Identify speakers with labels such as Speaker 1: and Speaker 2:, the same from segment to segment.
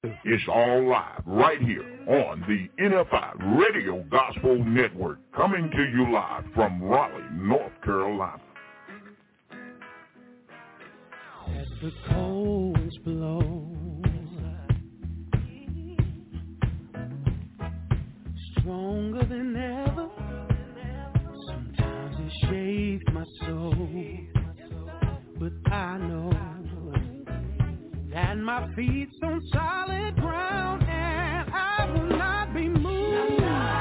Speaker 1: It's all live right here on the NFI Radio Gospel Network, coming to you live from Raleigh, North Carolina.
Speaker 2: As the cold winds blow, stronger than ever, sometimes it shakes my soul, but I know that my feet's on solid ground and I will not be moved.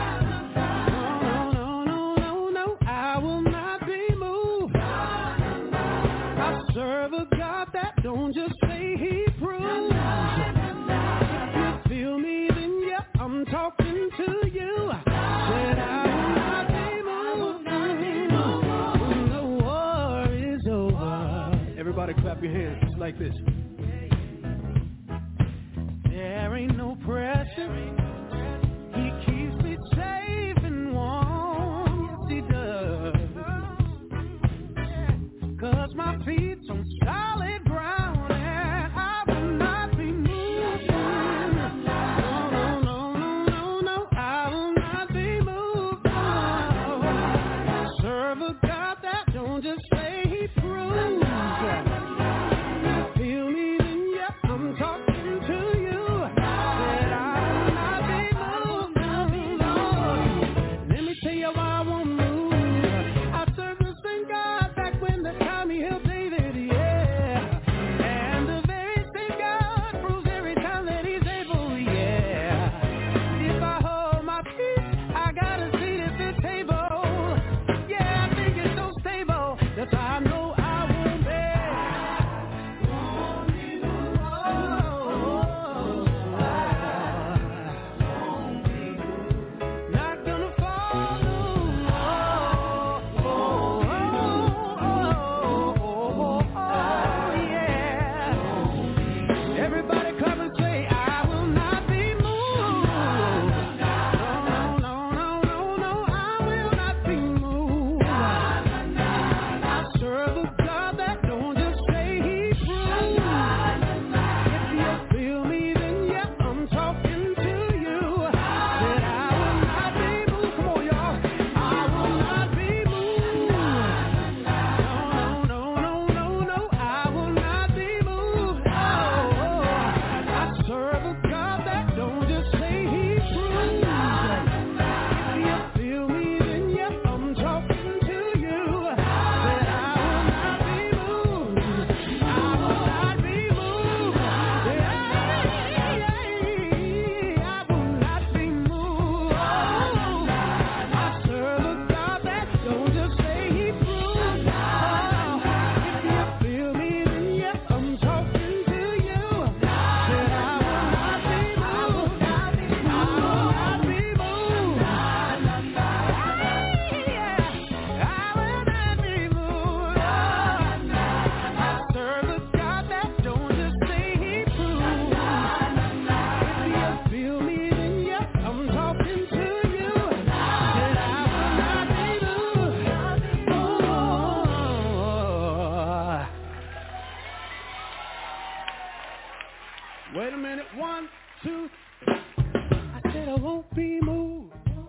Speaker 2: No, I will not be moved. I serve a God that don't just say he proves. If you feel me, then yeah, I'm talking to you. Said I will not be moved. When the war is over. Everybody clap your hands just like this. There ain't no pressure. He keeps me safe and warm. Yes, he does. 'Cause my feet's on solid ground and I will not be moved. No, I will not be moved. I serve a God that don't just say he proves. Feel me, then yeah, I'm talking to you. Wait a minute, 1, 2. I said I won't be moved.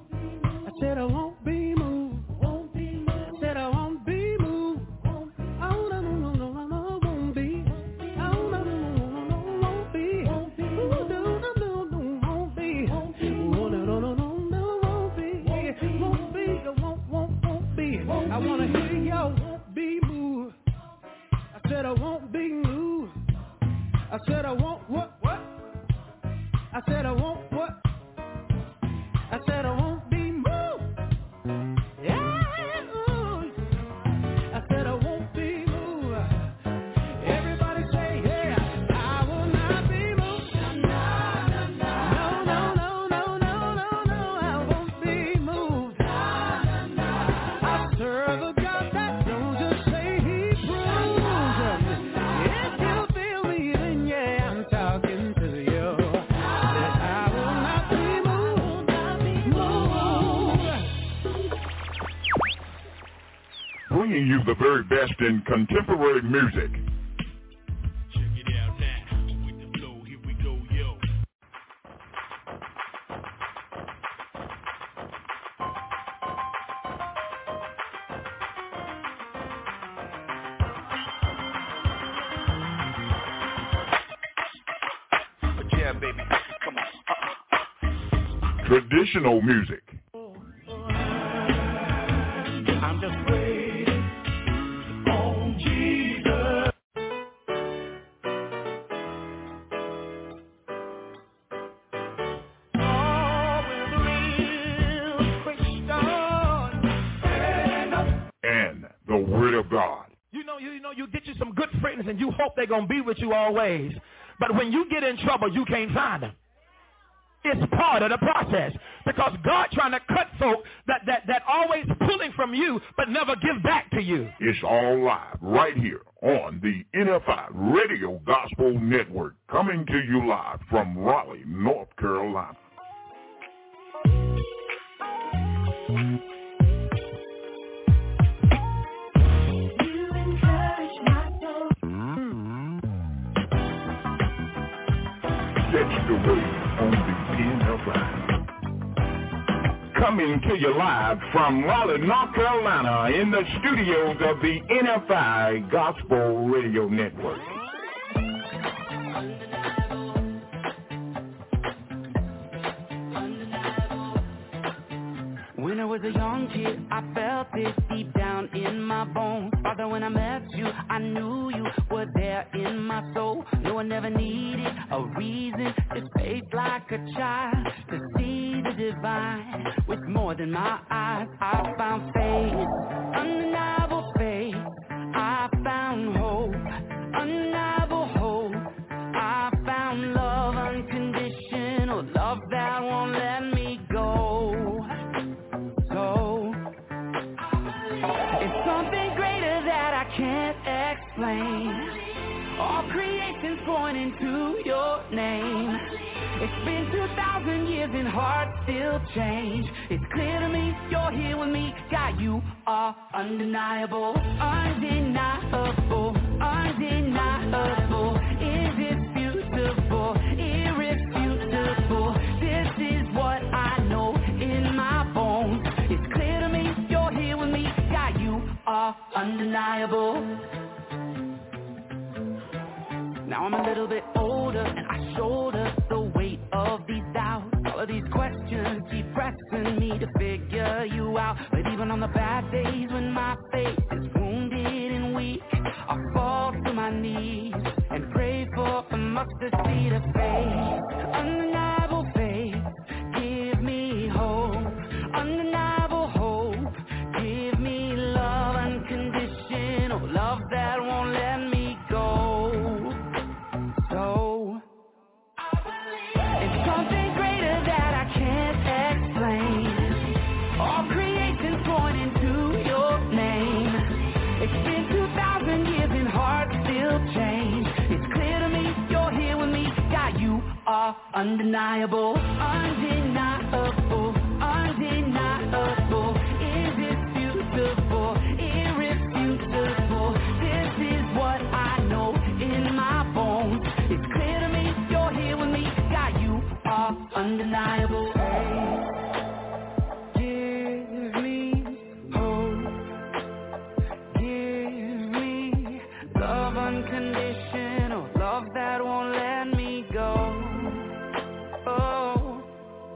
Speaker 2: I said I won't be moved. I said I won't be moved. Oh, no, I won't be. Oh, no, won't be. Oh, no, won't be. Oh, no, won't be. Won't be. I want to hear y'all won't be moved. I said I won't be moved. I said I won't what? I said I won't what? I said I won't be moved. Yeah. I said I won't be moved. Everybody say yeah. I will not be moved. No. I won't be moved. I serve a God that don't just say he proves. If you feel me, then yeah, I'm talking to you. That I will not be moved.
Speaker 1: Bringing you the very best in contemporary music.
Speaker 3: Yeah, baby. Come on.
Speaker 1: Traditional music.
Speaker 2: I'm just waiting on Jesus. Oh, with real Christian.
Speaker 1: And the Word of God.
Speaker 4: You get you some good friends and you hope they're going to be with you always. But when you get in trouble, you can't find them. It's part of the process because God trying to cut folk that always pulling from you but never give back to you.
Speaker 1: It's all live right here on the NFI Radio Gospel Network, coming to you live from Raleigh, North Carolina. That's the way on the NFI. Coming to you live from Raleigh, North Carolina, in the studios of the NFI Gospel Radio Network.
Speaker 5: When I was a young kid, I felt it deep down in my bones. Father, when I met you, I knew you were there in my soul. No, I never needed a reason to faith like a child, to see the divine with more than my eyes. I found faith, undeniable faith. I found hope, undeniable hope. I found love, unconditional love that won't let me go. It's something greater that I can't explain. All creation's pointing to your name. It's been 2,000 years and hearts still change. It's clear to me you're here with me. God, you are undeniable, undeniable, undeniable, indisputable, irrefutable. This is what I know in my bones. It's clear to me you're here with me. God, you are undeniable. Now I'm a little bit older and I shoulder the weight of these doubts. All of these questions keep pressing me to figure you out. But even on the bad days when my faith is wounded and weak, I fall to my knees and pray for a mustard seed of faith. Undeniable faith, give me hope. Undeniable hope, give me love, unconditional love that won't let me go. So, it's something greater that I can't explain. All creation's pointing to your name. It's been 2,000 years and hearts still change. It's clear to me you're here with me. God, you are undeniable, undeniable, undeniable, indisputable, irrefutable. This is what I know in my bones. It's clear to me you're here with me. God, you are undeniable. Give me hope. Give me love, unconditional love that won't let me go. Oh,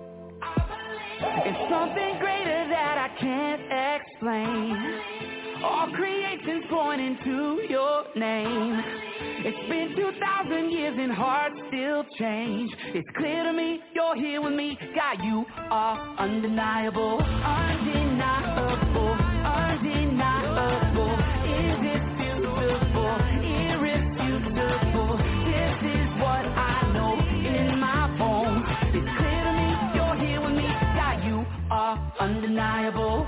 Speaker 5: it's something greater that I can't explain. All creation's pointing to your name. It's been 2,000 years and hearts still change. It's clear to me you're here with me. God, you are undeniable, undeniable, undeniable, indisputable, irrefutable. This is what I know in my bones. It's clear to me you're here with me. God, you are undeniable.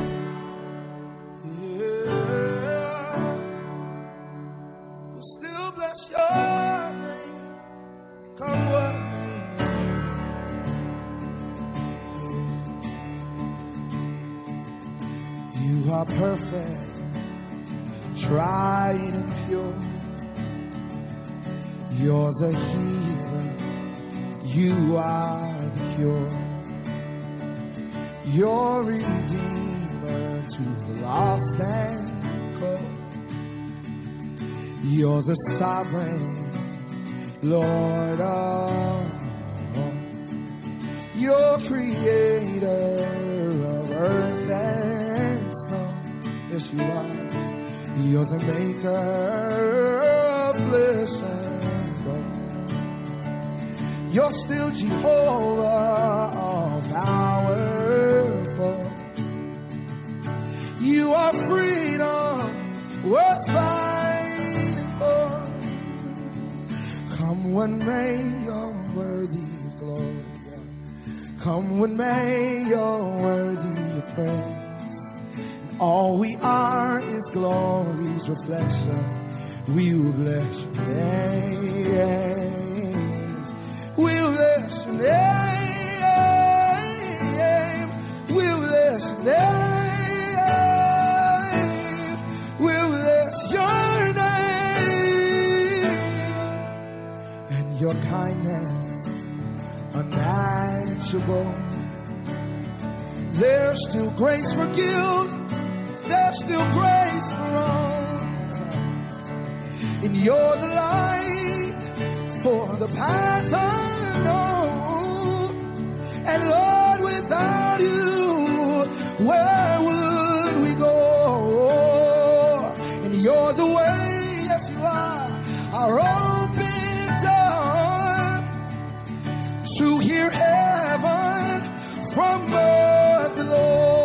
Speaker 2: Still bless your name, come what may. You are perfect, tried and pure. You're the healer, you are the cure. You're redeemer to the lost and cold. You're the sovereign Lord of You're the maker of bliss and woe. You're still Jehovah, all powerful. You are freedom worth fighting for. Come when may, you're worthy of glory. Come when may, you're worthy of praise. All we are is glory's reflection. We will bless your name. We'll bless your name. We'll bless your name. We'll bless your name. And your kindness unmatchable. There's still grace for guilt. There's still grace for all. And you're the light for the path unknown. And Lord, without you, where would we go? And you're the way, yes you are, our open door to hear heaven from earth below.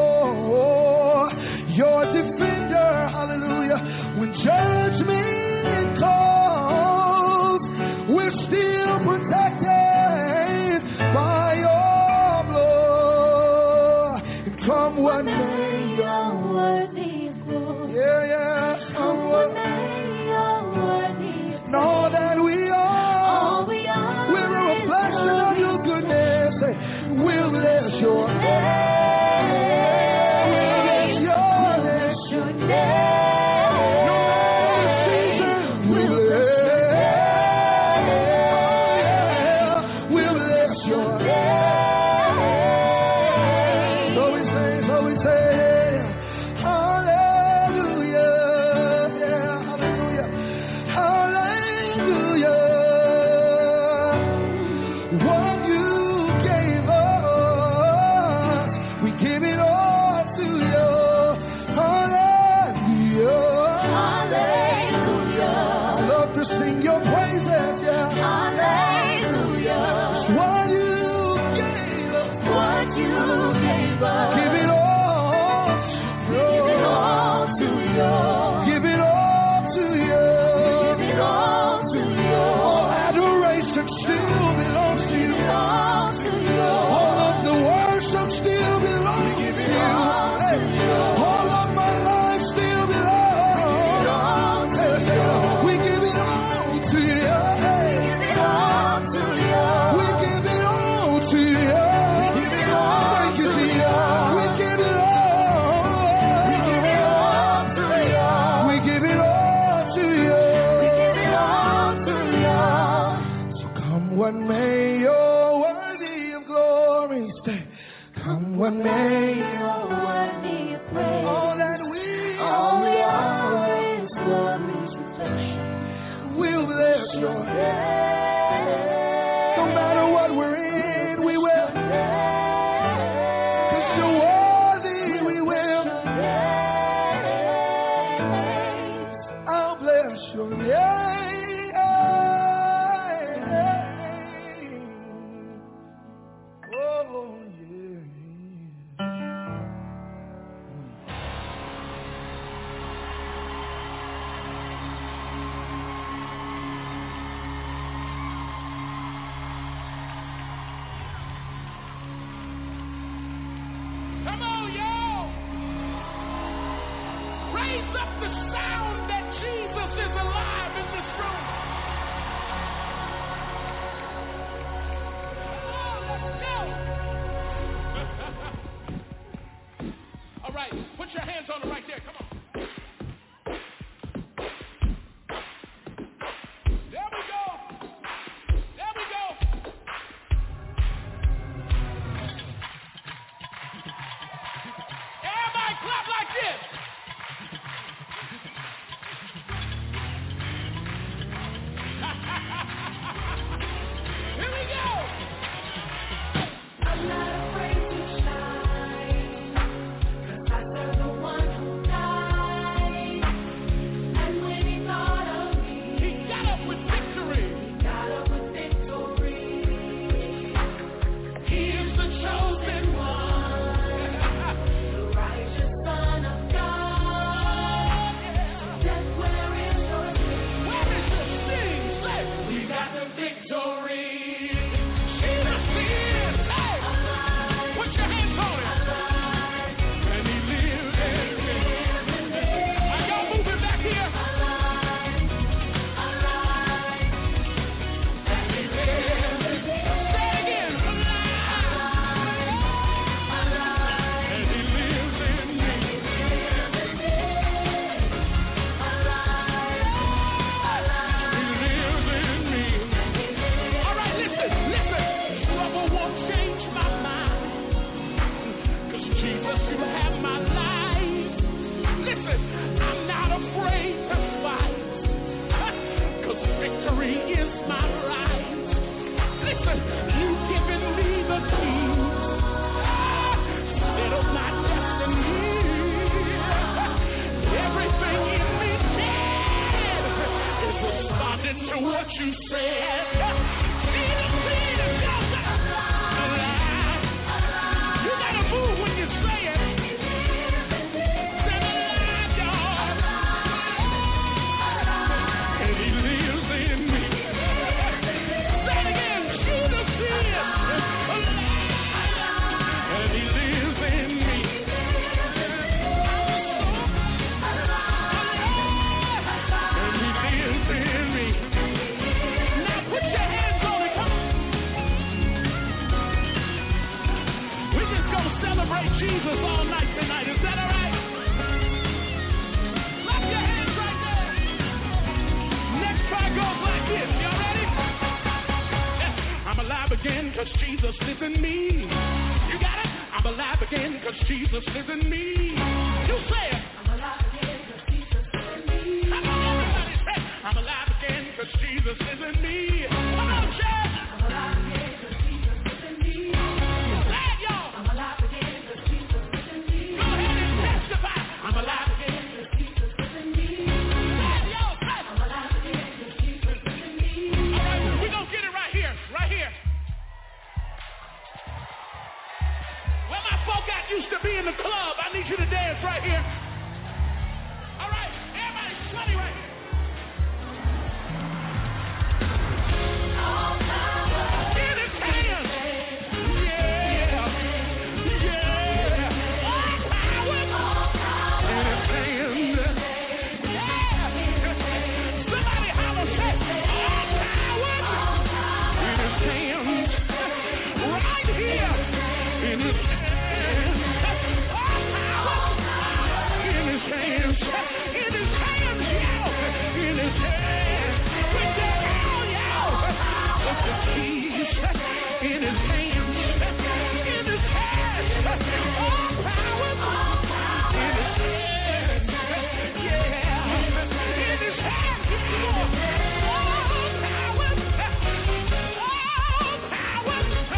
Speaker 2: Your defender, hallelujah, when judgment calls, we're still protected by your blood. And come what may, you're worthy of glory. Yeah, yeah. Come what may, you're worthy of glory. Know that we are, we're a reflection of your goodness. We'll bless your name. listen, you've given me the keys. Settle my destiny. Everything in me said is responding to what you said. You gotta move when you say it. Set alive, y'all. And he lives in me. Say it again. Jesus is alive. And he lives in me. And he lives in me. Now put your hands on it. Come on. We're just gonna celebrate Jesus all night tonight. Is that all right? Clap your hands right there. Next part goes like this. Y'all ready? Yes. I'm alive again because Jesus lives in me. You got it? I'm alive again because Jesus lives in me. You say it. I'm alive again because Jesus lives in me. Come on, everybody say it. I'm alive again because Jesus lives in me. Come on, church. I'm alive again because Jesus lives in me. Say it, y'all. I'm alive again because Jesus lives in me. Go ahead and testify. I'm alive again because Jesus lives in me. Say it, y'all. Say it. I'm alive again because Jesus lives in me. All right, we're going to get it right here. Right here. Where my folk out used to be in the club, I need you to dance right here. All right, everybody sweaty right here. In his hands. Yeah. Yeah. All power. In his hands. Yeah. Somebody holler, say, all power. In his hands. Right here. In his hands. All power. In his hands. In his hands, y'all. In his hands. With the hell, y'all. With the keys. In his hands. In his hands. All power. In his hands. Yeah. In his hands, y'all. All power. All power.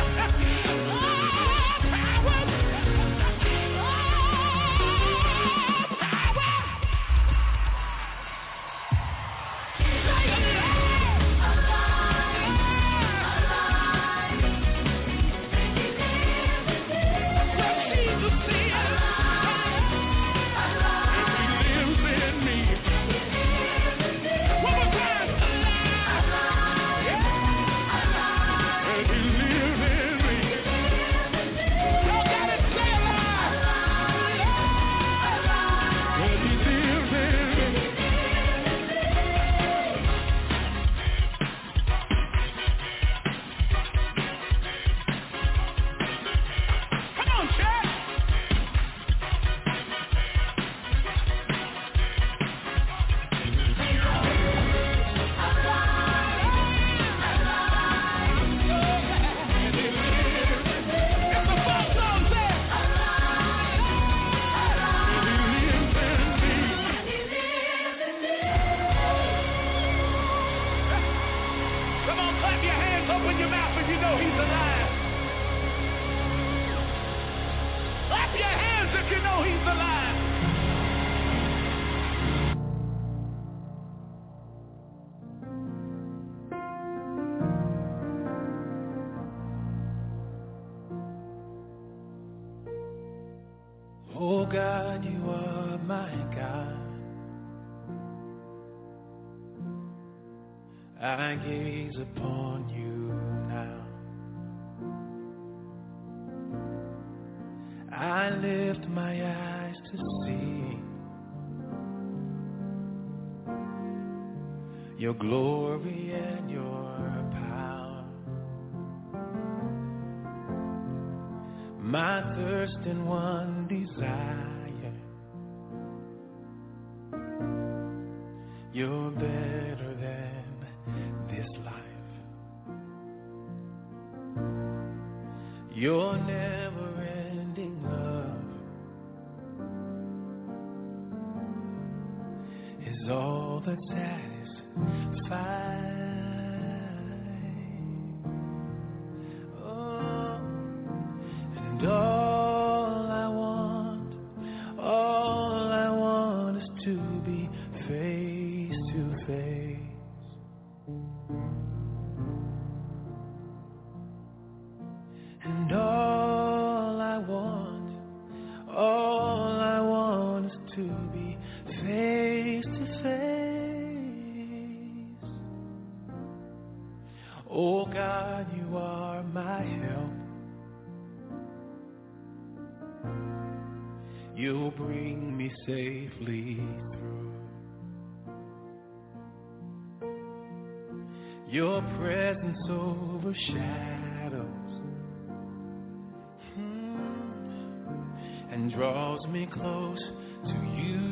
Speaker 2: Oh God, you are my God. I gaze upon you now. I lift my eyes to see your glory and your power. My thirst and one desire, you're better than this life. Your never-ending love is all that satisfies. you'll bring me safely through. Your presence overshadows and draws me close to you.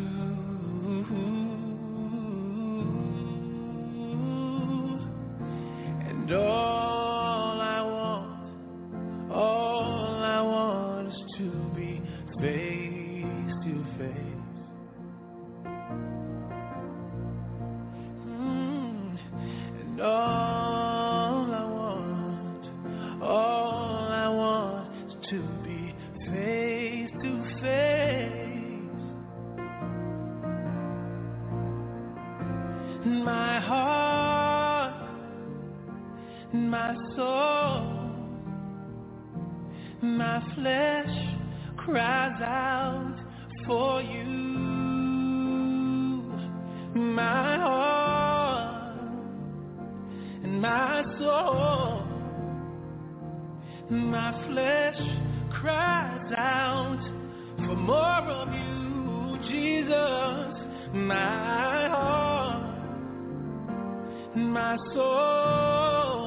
Speaker 2: And all I want is to be face to face. And all I want is to be face to face. My heart, my soul, my flesh cries out for you. My heart and my soul, my flesh cries out for more of you, Jesus. My heart, my soul,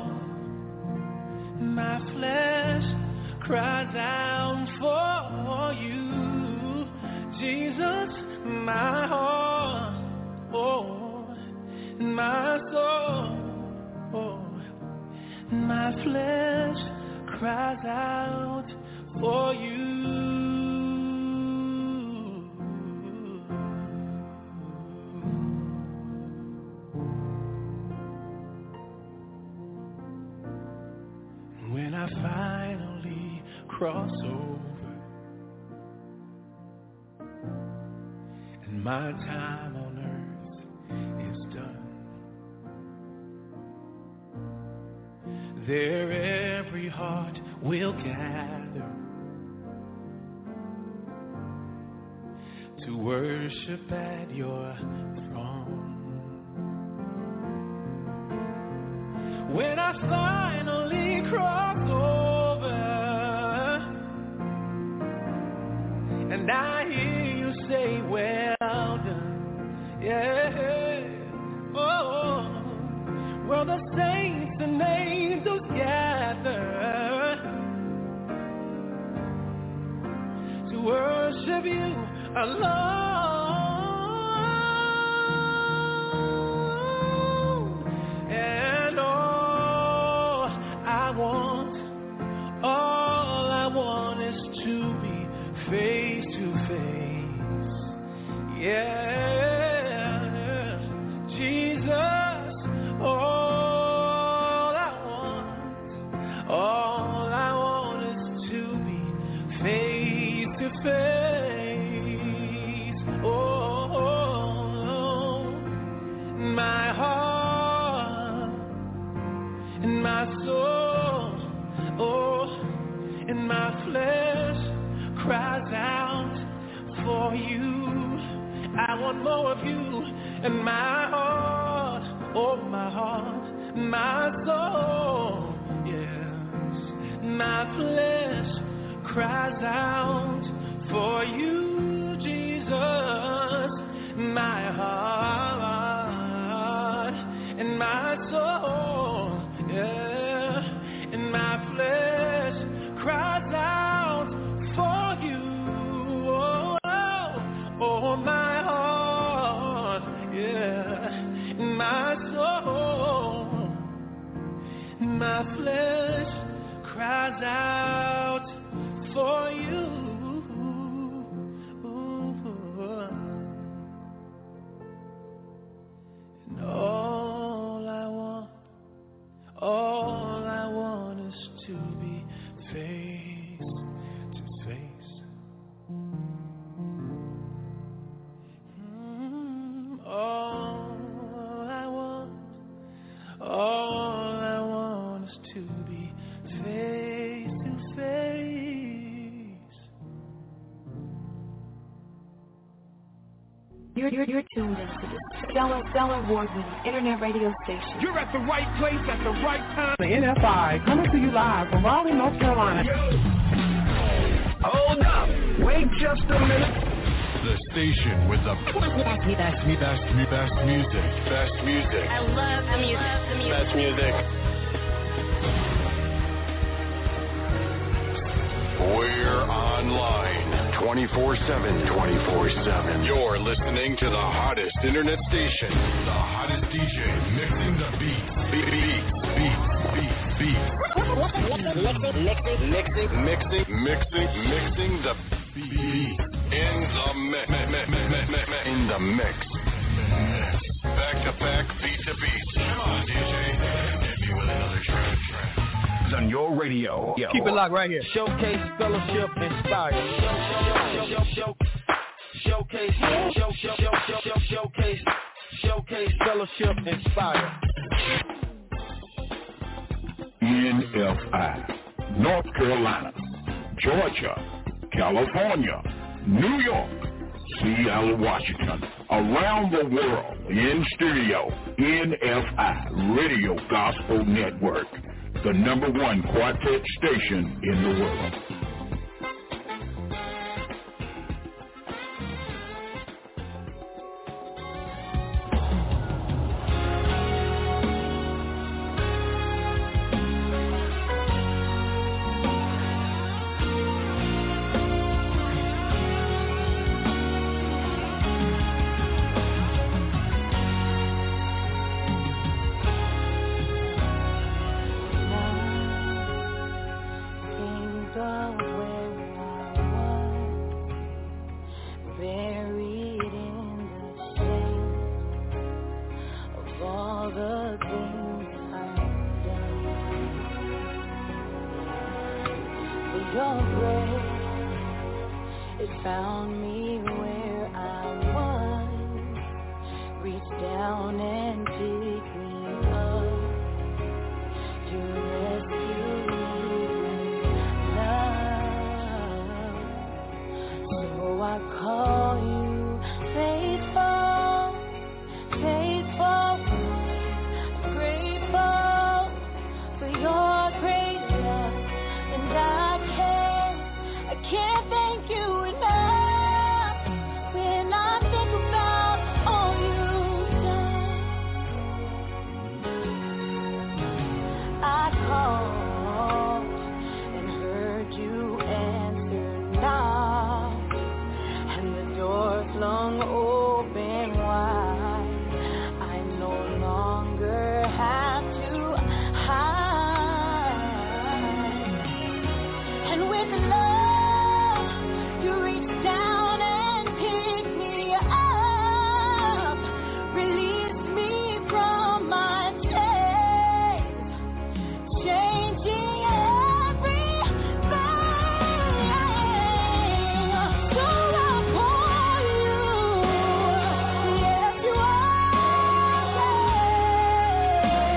Speaker 2: my flesh cries out for you, Jesus. My heart, oh, my soul, oh, my flesh cries out for you. When I finally cross over and my time on earth is done, there every heart will gather to worship at your throne. When I finally cross over and I hear you say, well done, yeah, oh, well the saints and angels gather to worship you alone. And all I want is to be face to face. Yeah, Jesus, all I want is to be face to face. Oh, my heart and my soul, oh, and my flesh cries out for you. I want more of you. And my heart, oh, my heart, my soul, yes, my flesh cries out for you, Jesus. My heart and my soul, yeah, and my flesh cries out for you. Oh, my heart, yeah, my soul, my flesh cries out for you. And all I want is to be face to face. All I want is to be face to face.
Speaker 3: You're tuned into the Stellar Award-winning internet radio station.
Speaker 6: You're at the right place at the right time. The NFI coming to you live from Raleigh, North Carolina. Hold up. Wait just a minute.
Speaker 1: The station with the best music. Best music.
Speaker 7: I love the music.
Speaker 1: Best music. We're online 24/7. You're listening to the hottest internet station. The hottest DJ mixing the beats. Beats. Mixing the beat in the mix. Back to back, beat to beat. Come on, DJ, hit me with another track. On your radio.
Speaker 4: Keep it locked right here. Showcase, fellowship, inspire. Showcase, fellowship, inspire.
Speaker 1: NFI, North Carolina, Georgia, California, New York, Seattle, Washington, around the world, in studio, NFI Radio Gospel Network, the #1 quartet station in the world.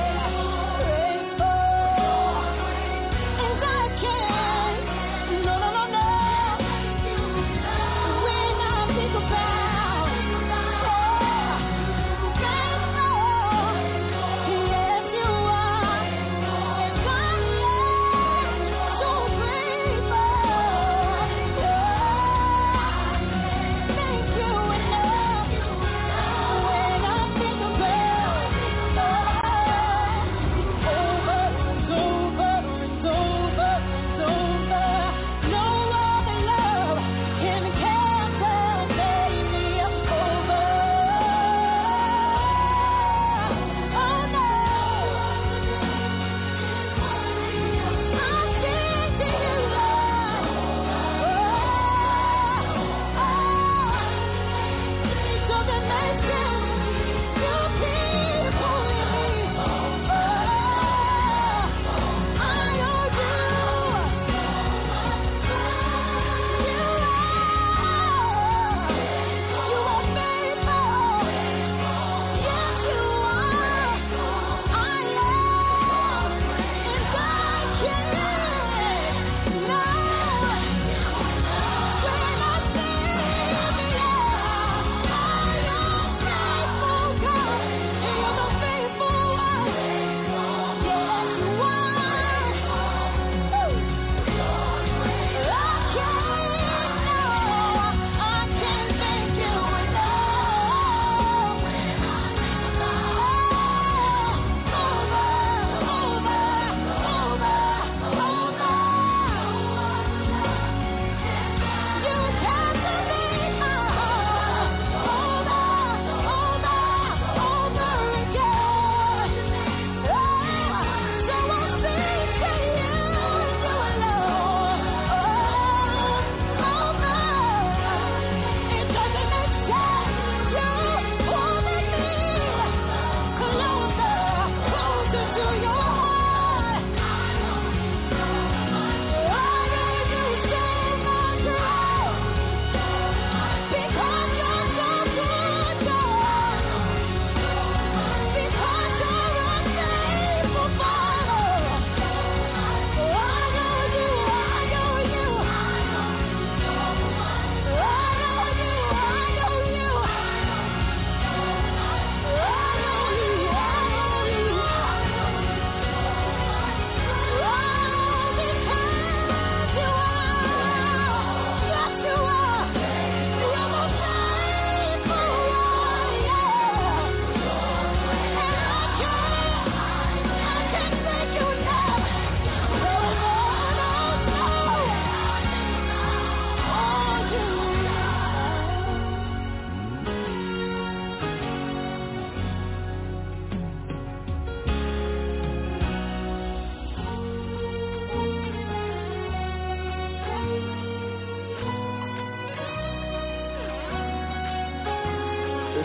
Speaker 5: No.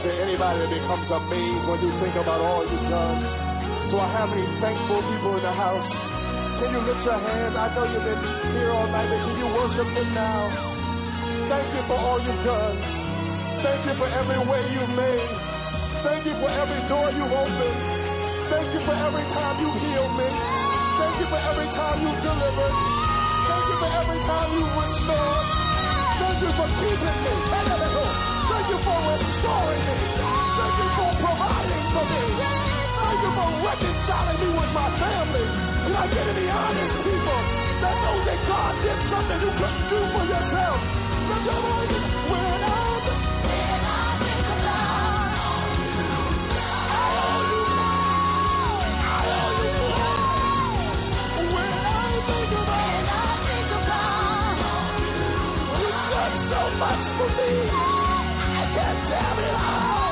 Speaker 7: there anybody that becomes amazed when you think about all you've done? Do I have any thankful people in the house? Can you lift your hands? I know you've been here all night, but can you worship him now? Thank you for all you've done. Thank you for every way you've made. Thank you for every door you've opened. Thank you for every time you healed me. Thank you for every time you delivered. Thank you for every time you restored. Thank you for keeping me. Thank you for restoring me. Thank you for providing for me. Thank you for reconciling me with my family. Can I get any honest people that know that God did something you couldn't do for yourself? When I think about I owe you more. When I think about you've done so much for me, I can't tell it all.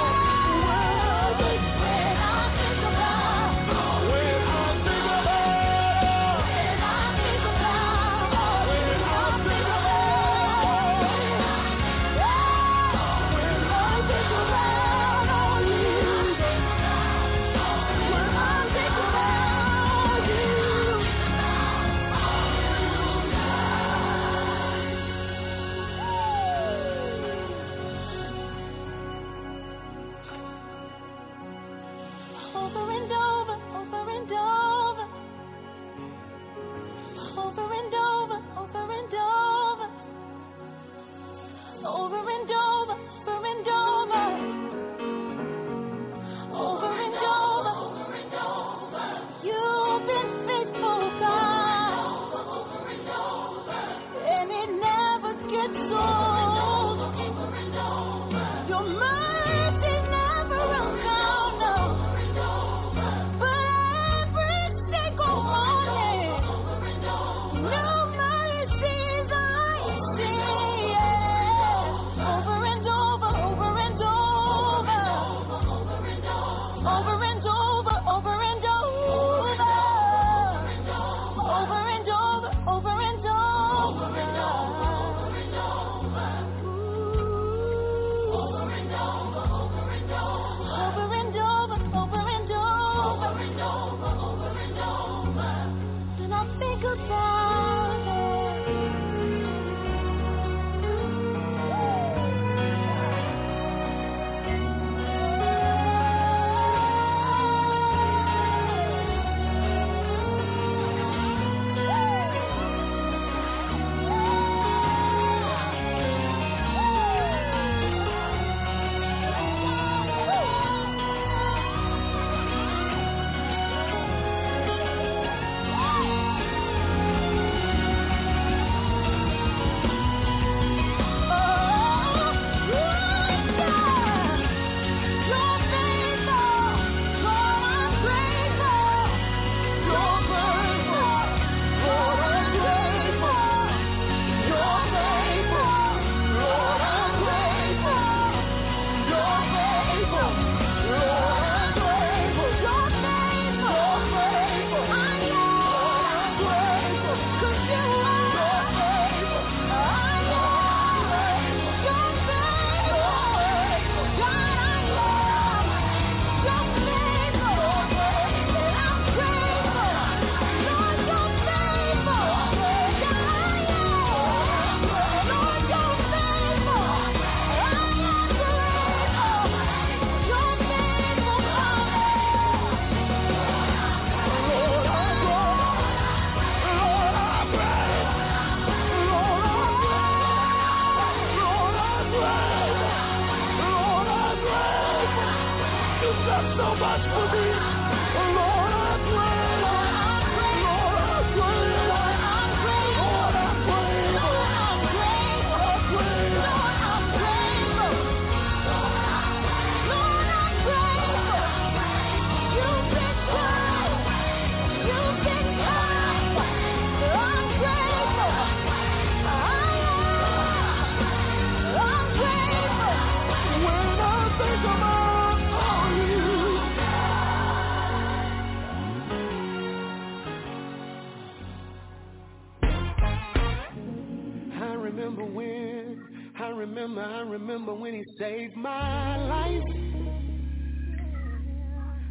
Speaker 2: I remember when he saved my life.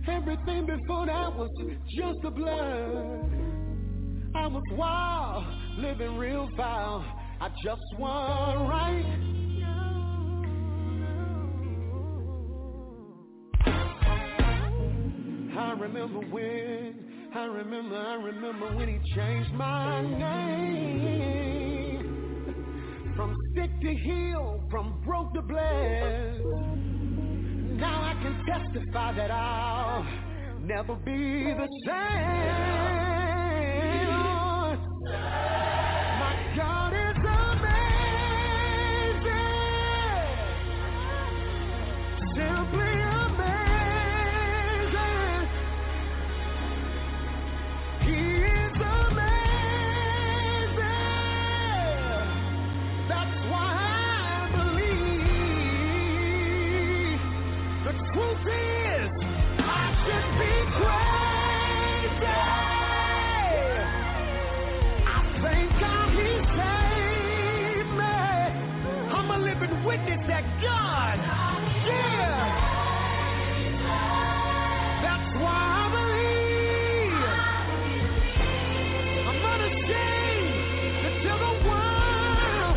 Speaker 7: Everything before that was just a blur. I was wild, living real foul. I just want right. I remember when he changed my name. From sick to heal, from broke to blessed. Now I can testify that I'll never be the same. My God is amazing, simply amazing. He is amazing. That's why I believe. The truth is, I should be crazy. I thank God he saved me. I'm a living witness that God, yeah. That's why I believe. I'm unashamed to tell the world.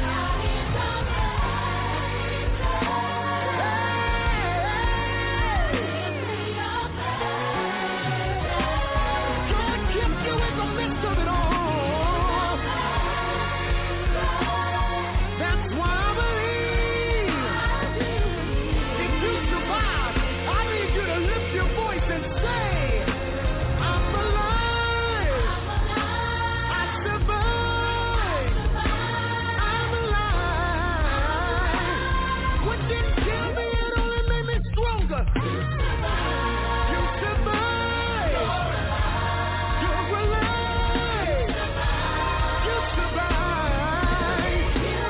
Speaker 7: God kept you in the midst of it all. That's why I believe. If you survive, I need you to lift your voice and say, I'm alive. I survived. I'm alive. What didn't kill me, it only made me stronger. You survived. You're alive. You survived.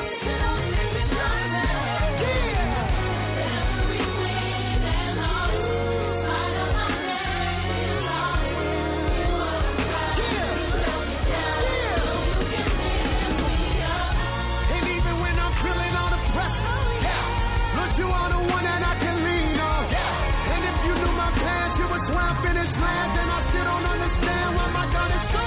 Speaker 7: And even when I'm feeling all the pressure, Lord, you are the one that I can lean on. And if you knew my past, you would swear I finished last, and I still don't understand why my God is so.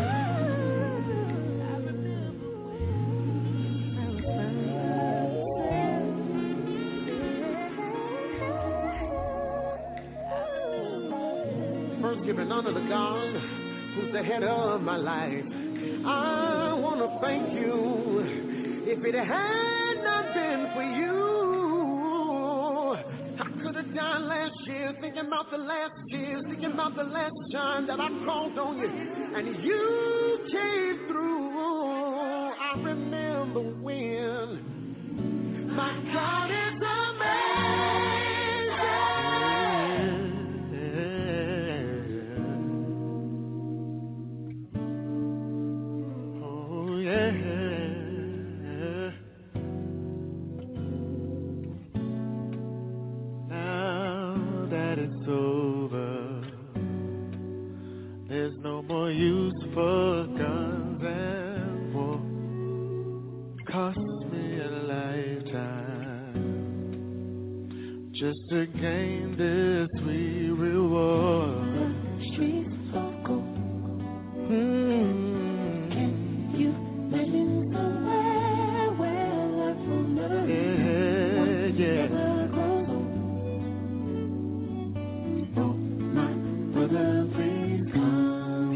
Speaker 7: First, giving honor to God, who's the head of my life. I want to thank you. If it had not been for you, I could have died last year, thinking about the last tears, thinking about the last time that I called on you, and you came through. I remember when my God is amazing. Oh yeah. Now that it's over, there's no more use for guns and war. Cost me a lifetime just to gain this sweet reward.
Speaker 2: Streets of gold. Can you imagine somewhere where life will never end? Never grows old. Oh, my brother, please come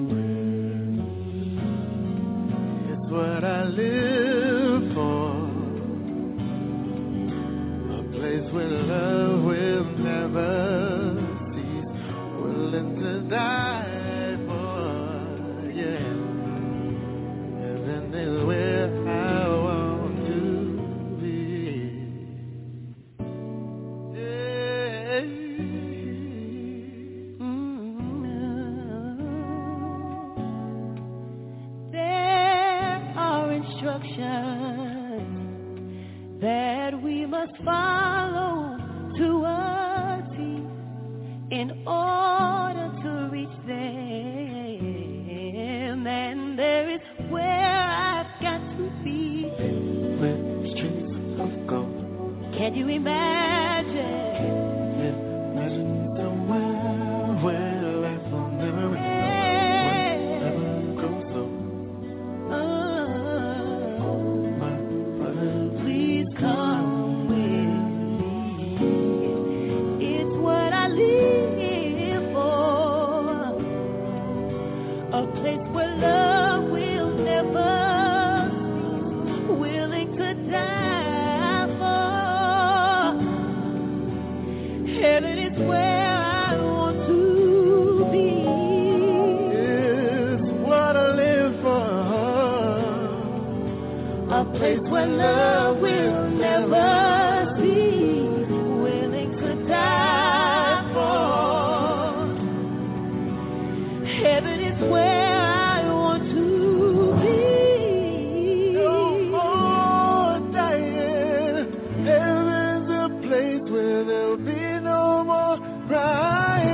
Speaker 2: with.
Speaker 7: It's what I live for. A place where love will never cease. Willing to die for, yeah. Heaven is where I want to be. Yeah.
Speaker 2: There are instructions that we must follow to a T in order to reach them. And there is where I've got to be.
Speaker 7: With streets of gold.
Speaker 2: Can you imagine?
Speaker 7: Imagine somewhere where
Speaker 5: A place where love will never cease, willing to die for. Heaven is where I want to be.
Speaker 7: No more dying. Heaven's a place where there'll be no more crying.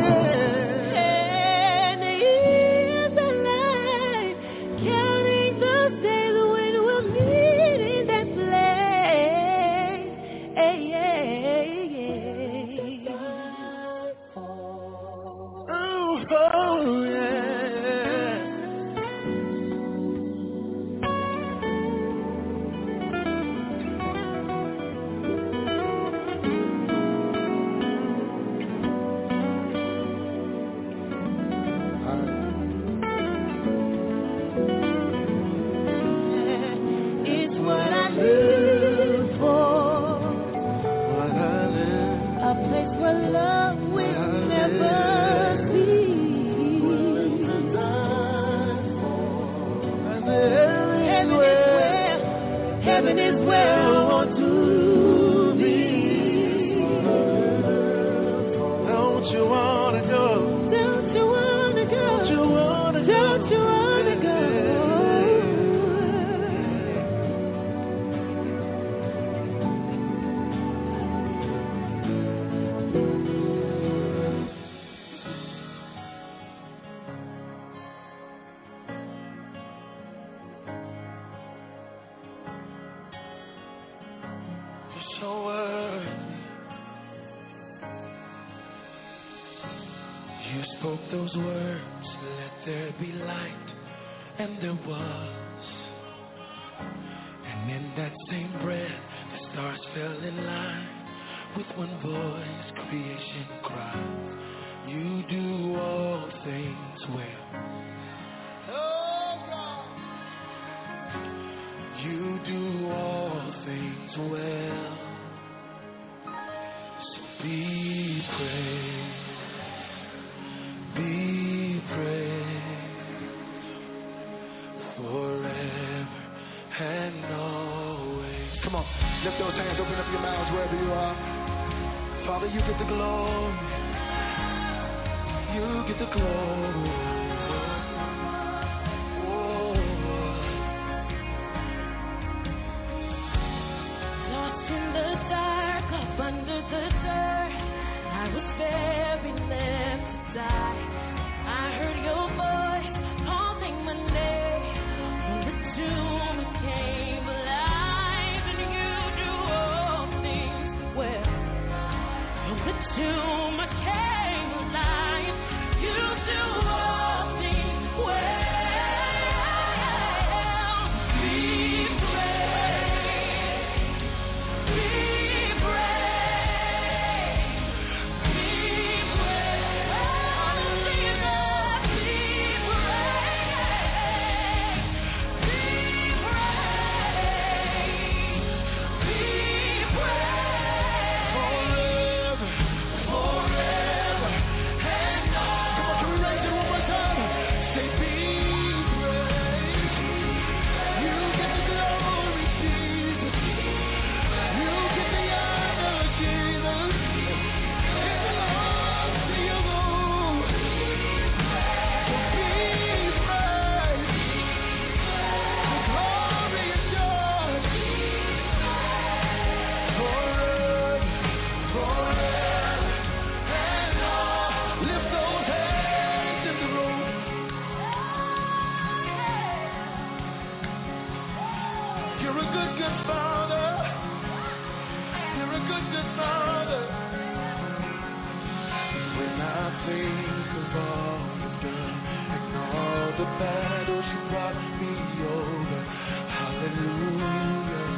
Speaker 5: And years of life, counting those days when we'll meet in that place. Hey,
Speaker 7: Oh, yeah.
Speaker 5: it's what I live for.
Speaker 7: What I live,
Speaker 5: A place where love will never
Speaker 7: willing to
Speaker 5: cease.
Speaker 7: die for. And
Speaker 5: Heaven is where I want to be.
Speaker 7: don't you wanna go?
Speaker 5: Don't you wanna go?
Speaker 7: Don't you wanna go?
Speaker 5: Don't you wanna go?
Speaker 7: You're so worthy. You spoke those words, let there be light, and there was. And in that same breath, the stars fell in line. With one voice, creation cried, you do all things well. Oh God, you do all things well. So be praised, be praised, forever and always. Come on, lift those hands, open up your mouths wherever you are. Father, you get the glory. You get the glory. Oh.
Speaker 5: Lost in the dark, up under the dirt, I was very left to die. I heard your voice calling my name, when the tomb came alive, and you do all things well. When the tomb came alive, you do all things well. Be praised. Be praised, be praised, hallelujah, be praised, be praised, be praised, forever, and all.
Speaker 7: Come on, can we raise it one more time? Say, be praised. You get the glory, Jesus. You get the honor, Jesus. It belongs to you, Lord. So be praised. The glory is yours. Forever, and all. Lift those hands in the room. You're a good, good Father. You're a good, good Father. When I think of all you've done and all the battles you brought me over, hallelujah.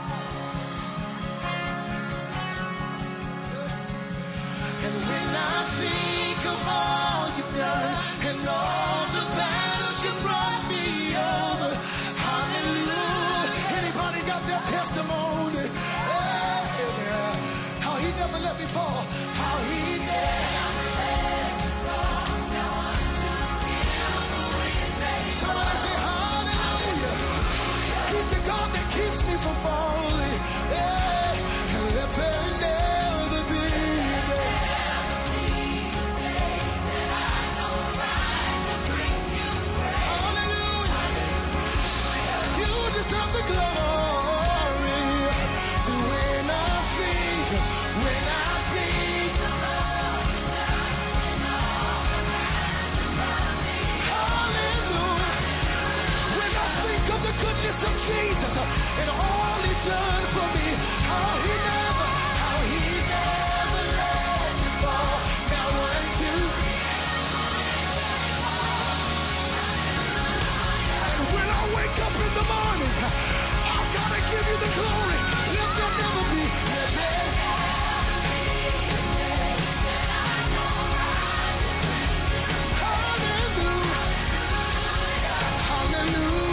Speaker 7: And when I think of all you've done and all the battles you brought me over, hallelujah. Anybody got that testimony? Yeah. How he never let me fall. How he never let me fall. Somebody say hallelujah. He's the God that keeps from falling. Yeah, and let there never be a day. Hallelujah. You deserve the glory. Of Jesus and all He's done for me, how He never let me fall. Now 1, 2. And when I wake up in the morning, I gotta give You the glory. Let there never be a day. Hallelujah, hallelujah.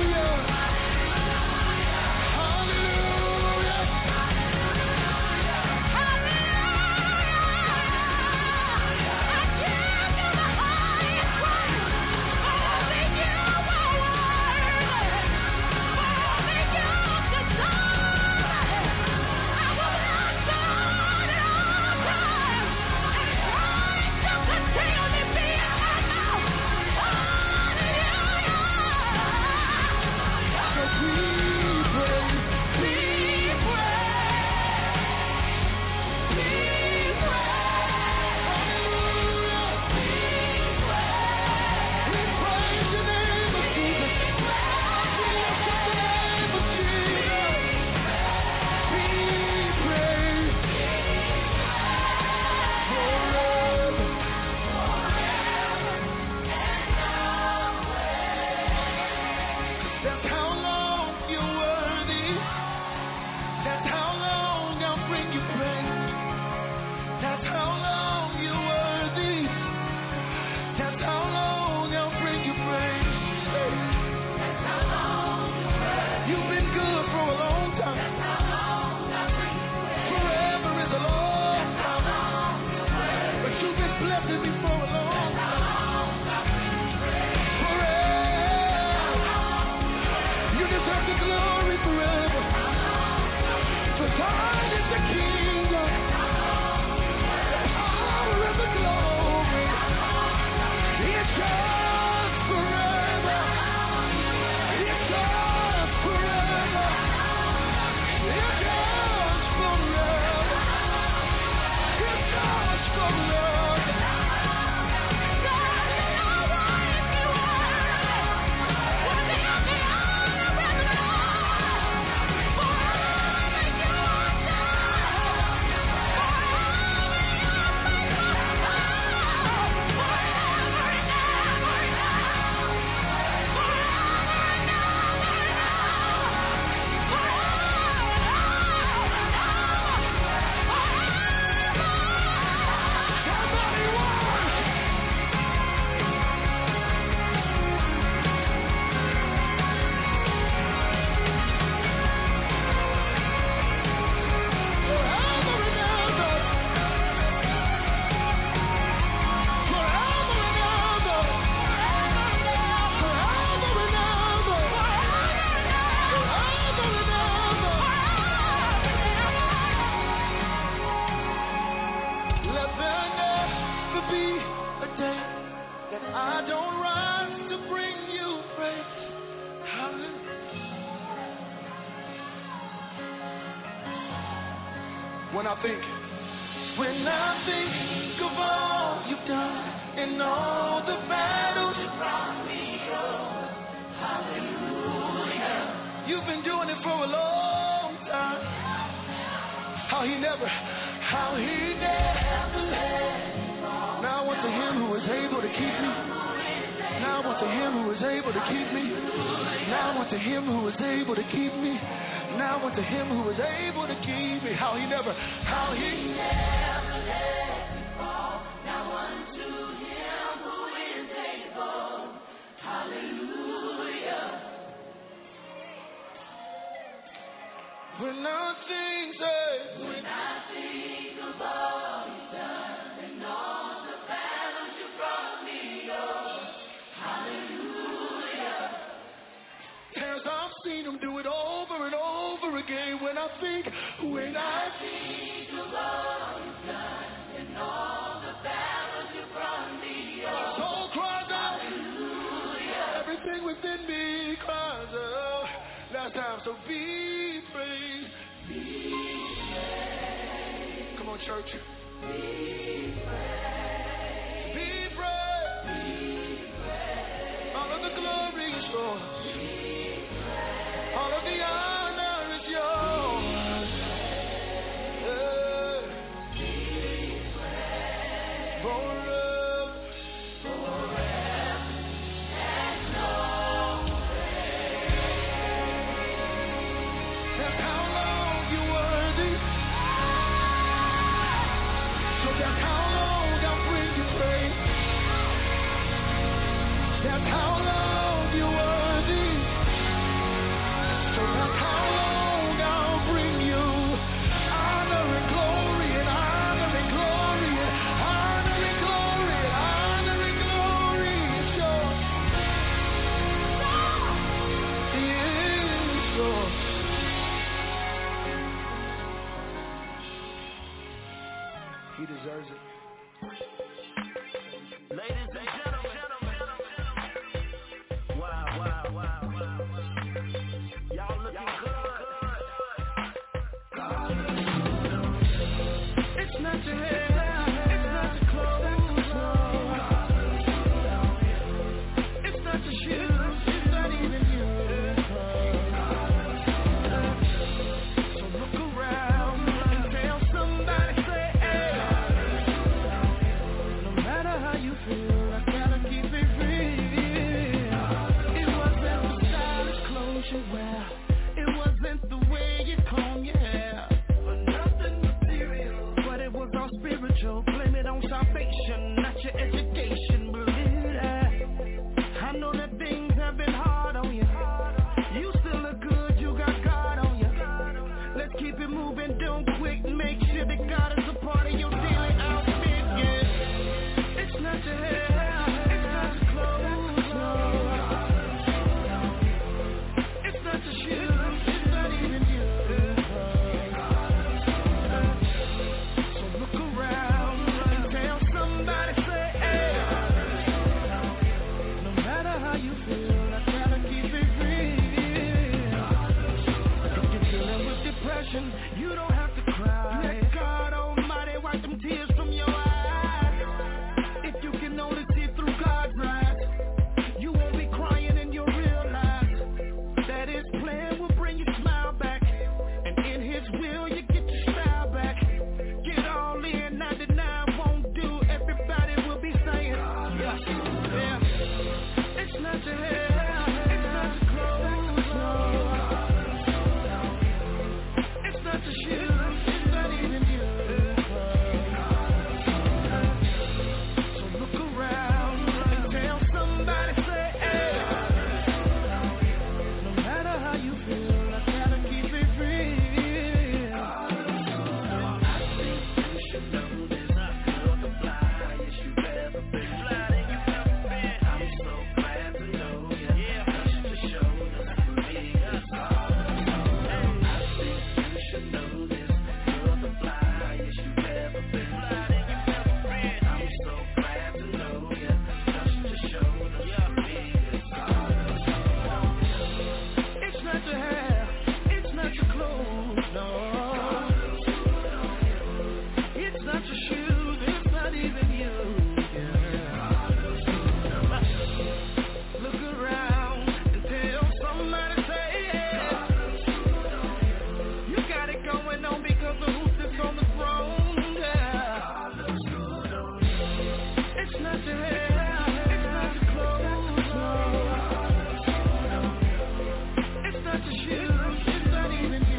Speaker 7: When I think of all You've done and all the battles You brought me over, hallelujah. You've been doing it for a long time. How He never let me fall. Now I want to Him who is able to keep me. Now I want to Him who is able to keep me. Now I want to Him who is able to keep me. Now unto Him who is able to keep me. How He never let me fall. Now unto Him who is able. Hallelujah. When I think of all You've done and all the battles You brought me over. Hallelujah. As I've seen Him do it over and over. over again when I think of all you've done and all the battles you brought me on. My soul cries out, hallelujah. Everything within me cries out. Last time, so be praised. Be praised. Come on, church. Be praised. Be praised. Be praised. All of the glory is yours. Be praised. All of the honor is yours. Be praised. Forever. Forever. And always. That's how long you're worthy. So that's how long I'll bring you praise. That's how long you're worthy. So that's how long I'll bring you honor and glory and honor and glory and honor and glory and honor and glory. It's yours. It's yours. He deserves it.
Speaker 8: Ladies and gentlemen, wow. Y'all looking good.
Speaker 7: It's not your hair, it's not your clothes, no. It's not your shoes, it's not even you. So look around and tell somebody, say, hey. No matter how you feel, I gotta keep it real. It wasn't the stylish clothes you wear. It wasn't the way you comb your hair. But nothing material. But it was all spiritual. Blame it on salvation, not your education. Believe that. I know that things have been hard on you. You still look good, you got God on you. Let's keep it moving, don't quit. Make sure that God is a part of your daily outfit, yeah. It's not your hair, it's not your clothes, no. It's not your shoes, it's not even you. So look around and tell somebody, say, hey. No matter how you feel, I gotta keep it real. If you're dealing with depression, you don't have to cry. Let God Almighty wipe them tears from your eyes. If you can only see through God's eyes, you won't be crying in your real life. That His plan will bring your smile back, and in His will you get your style back. Get all in, 99 won't do. Everybody will be saying, yeah. It's not your hair, it's not your clothes, no. It's not your shoes, it's not even you. So look around and tell somebody, say, hey. No matter how you feel, I gotta keep it real. I think you should know this. You're the flyest you've ever been. Flyer than you've ever been. I'm so glad to know you. Yeah, just to show that for me it's all. I think you should know this. You're the flyest you've ever been. Flyer than you've ever been. I'm so glad to know you. Just to show that for me it's all. It's not your hair, it's not your clothes, no. It's not your shoes, it's not even you. Look around and tell somebody, say, yeah. You got it going on because of who sits on the throne, yeah. It's not your hair, it's not your clothes, no. It's not your shoes, it's not even you.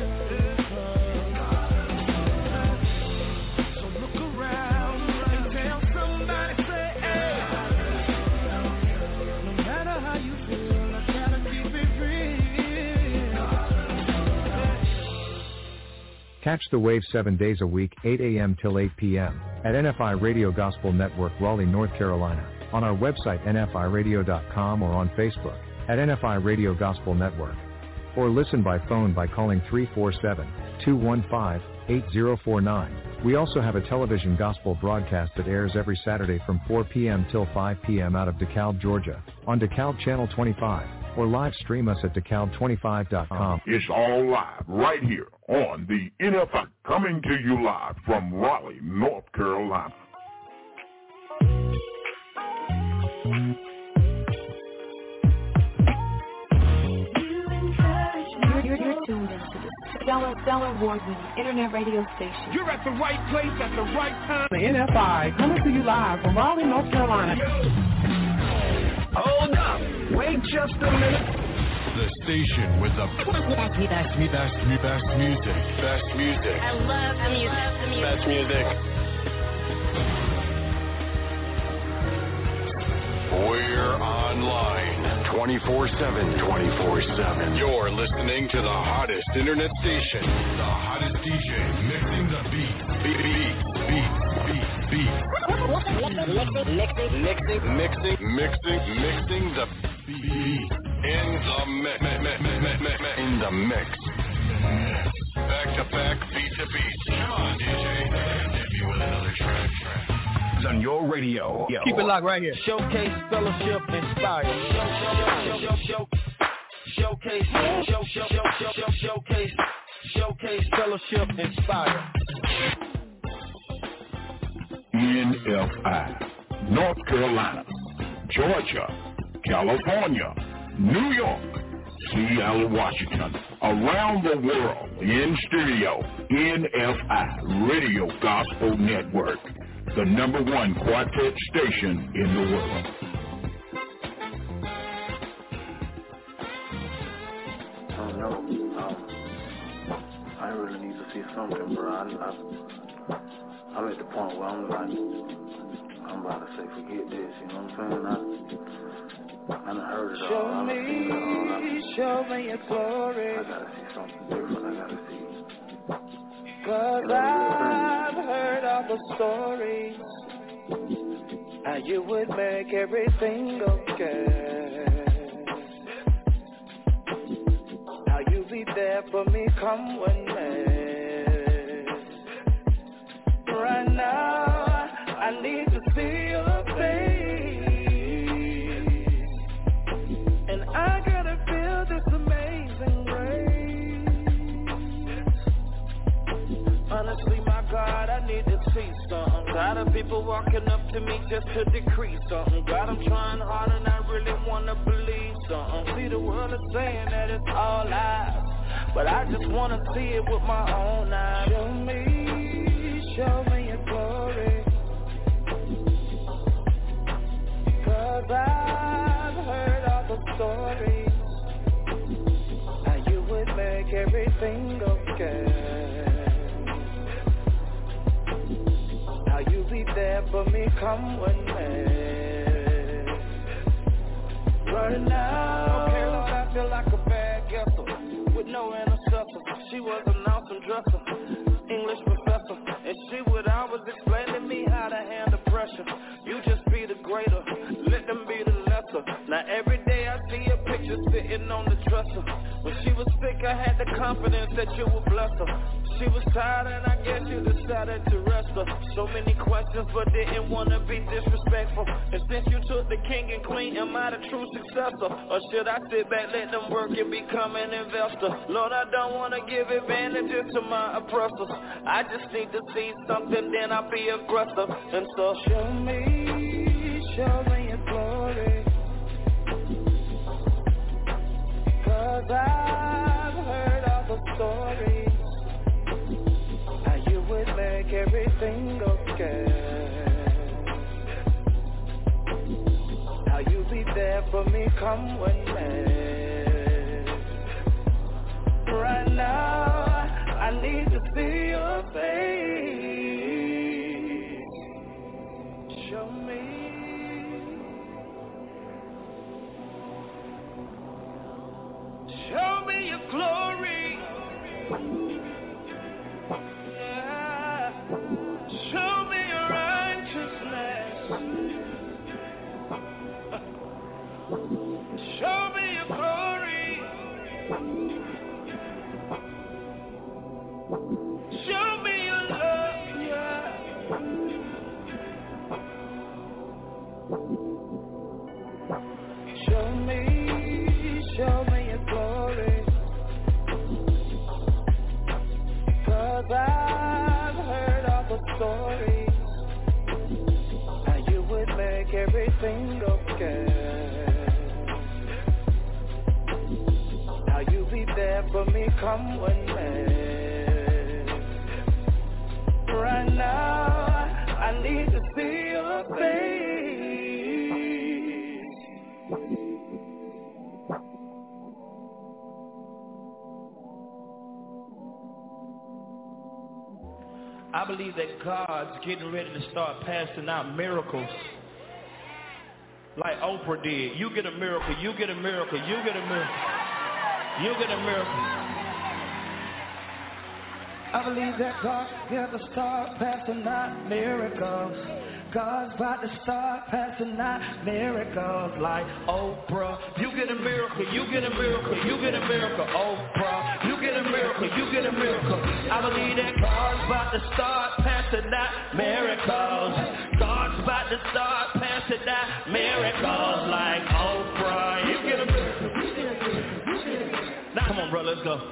Speaker 7: So look around and tell somebody, say, hey. No matter how you feel, I gotta keep it real.
Speaker 9: Catch the wave 7 days a week, 8 a.m. till 8 p.m. at NFI Radio Gospel Network, Raleigh, North Carolina, on our website nfiradio.com or on Facebook at NFI Radio Gospel Network. or listen by phone by calling 347-215-8049. We also have a television gospel broadcast that airs every Saturday from 4 p.m. till 5 p.m. out of DeKalb, Georgia, on DeKalb Channel 25, or live stream us at DeKalb25.com.
Speaker 1: It's all live right here on the NFI, coming to you live from Raleigh, North Carolina.
Speaker 3: You're tuned into the Stellar Award-winning internet radio station.
Speaker 6: You're at the right place at the right time. The NFI coming to you live from Raleigh, North Carolina.
Speaker 8: Hold up. Wait just a minute.
Speaker 10: The station with the best music.
Speaker 11: I love the music.
Speaker 10: Best music. We're online 24/7. You're listening to the hottest internet station. The hottest DJ mixing the beat. Mixing the beat. In the mix. Back to back, beat to beat. Come on, DJ. Hit me with another track. On your radio.
Speaker 6: Keep it locked right here.
Speaker 8: Showcase, fellowship, inspire. Showcase, fellowship, inspire.
Speaker 1: NFI, North Carolina, Georgia, California, New York, Seattle, Washington, around the world, in studio, NFI Radio Gospel Network, the #1 quartet station in the world.
Speaker 12: I really need to see something, bro. I'm at the point where I'm about to say, forget this, you know what I'm saying? I done heard it all.
Speaker 5: Show me your glory.
Speaker 12: I gotta see something different. I gotta see.
Speaker 5: 'Cause I've heard all the stories, how you would make everything okay, how you be there for me come when may. Right now, I need to see your face, and I gotta feel this amazing grace. Honestly, my God, I need to see something. Tired of people walking up to me just to decrease something. God, I'm trying hard and I really want to believe something. See, the world is saying that it's all lies, but I just want to see it with my own eyes. Show me your glory. 'Cause I've heard all the stories, how you would make everything okay, how you be there for me come when may. Right now, okay, Lord, I feel like a bad guesser with no intercessor. She was an awesome dresser, English professor, and she would always explain to me how to handle pressure. You just be the greater, let them be the lesser. Now every day I see a picture sitting on the dresser. When she was sick, I had the confidence that you would bless her. She was tired and I guess you decided to rest her. So many questions but didn't want to be disrespectful. And since you took the king and queen, am I the true successor? Or should I sit back, let them work and become an investor? Lord, I don't want to give advantages to my oppressors. I just need to see something, then I'll be aggressive. And so show me your glory. 'Cause I've heard all the stories, how you would make everything okay, how you be there for me come when may. Right now, I need to see your face. Show me. Show me
Speaker 2: come with me. Right now, I need to see your face.
Speaker 4: I believe that God's getting ready to start passing out miracles like Oprah did. You get a miracle, you get a miracle, you get a miracle, you get a miracle.
Speaker 2: I believe that God's going to start passing out miracles. God's about to start passing out miracles like Oprah.
Speaker 4: You get a miracle, you get a miracle, you get a miracle, Oprah. You get a miracle, you get a miracle. I believe that God's about to start passing out miracles. God's about to start passing out miracles like Oprah. You get a miracle. Now come on, bro, let's go.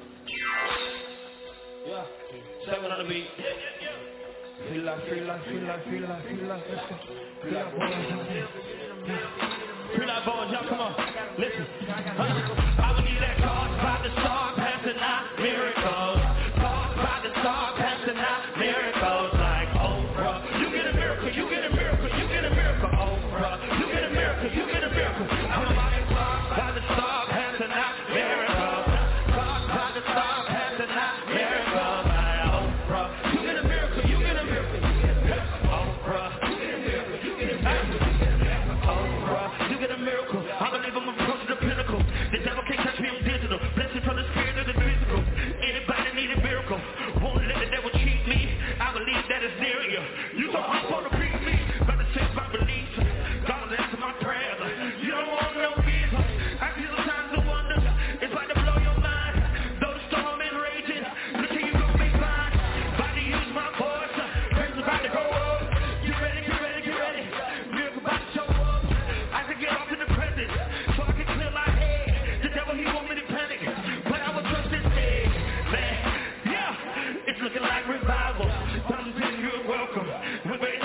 Speaker 4: Yeah, 7 on the beat. Feel like, feel like, feel like, feel like, feel like, let's go. Feel like boys, feel like boys, y'all, come on, listen. I believe that God's about to start passing out miracles. God's about to start passing out miracles like Oprah. You get a miracle, you get a miracle, you get a miracle, Oprah. You get a miracle, you get a miracle. I'm about to start passing out miracles. God's about to start passing out miracles like Oprah. You get a miracle, you get a miracle. Oprah, you get a miracle, you get a miracle. Oprah, you get a miracle. I believe I'm approaching the pinnacle. The devil can't touch me, I'm digital. Blessing from the spirit of the physical. Anybody need a miracle? Won't let the devil cheat me. I believe that is near you. You don't want to beat me. Better check my beliefs. God will answer my prayers. You don't want no peace. I feel the signs of wonder. It's about to blow your mind. Though the storm is raging, look at you gonna be fine. About to use my voice. Praise about to go up. Get ready, get ready, get ready. Miracle about to show up. I can get off in the present, so I can clear my head. The devil, he want me to panic, but I will trust his head. Man, yeah, it's looking like revival. Time to say you're welcome. We're waiting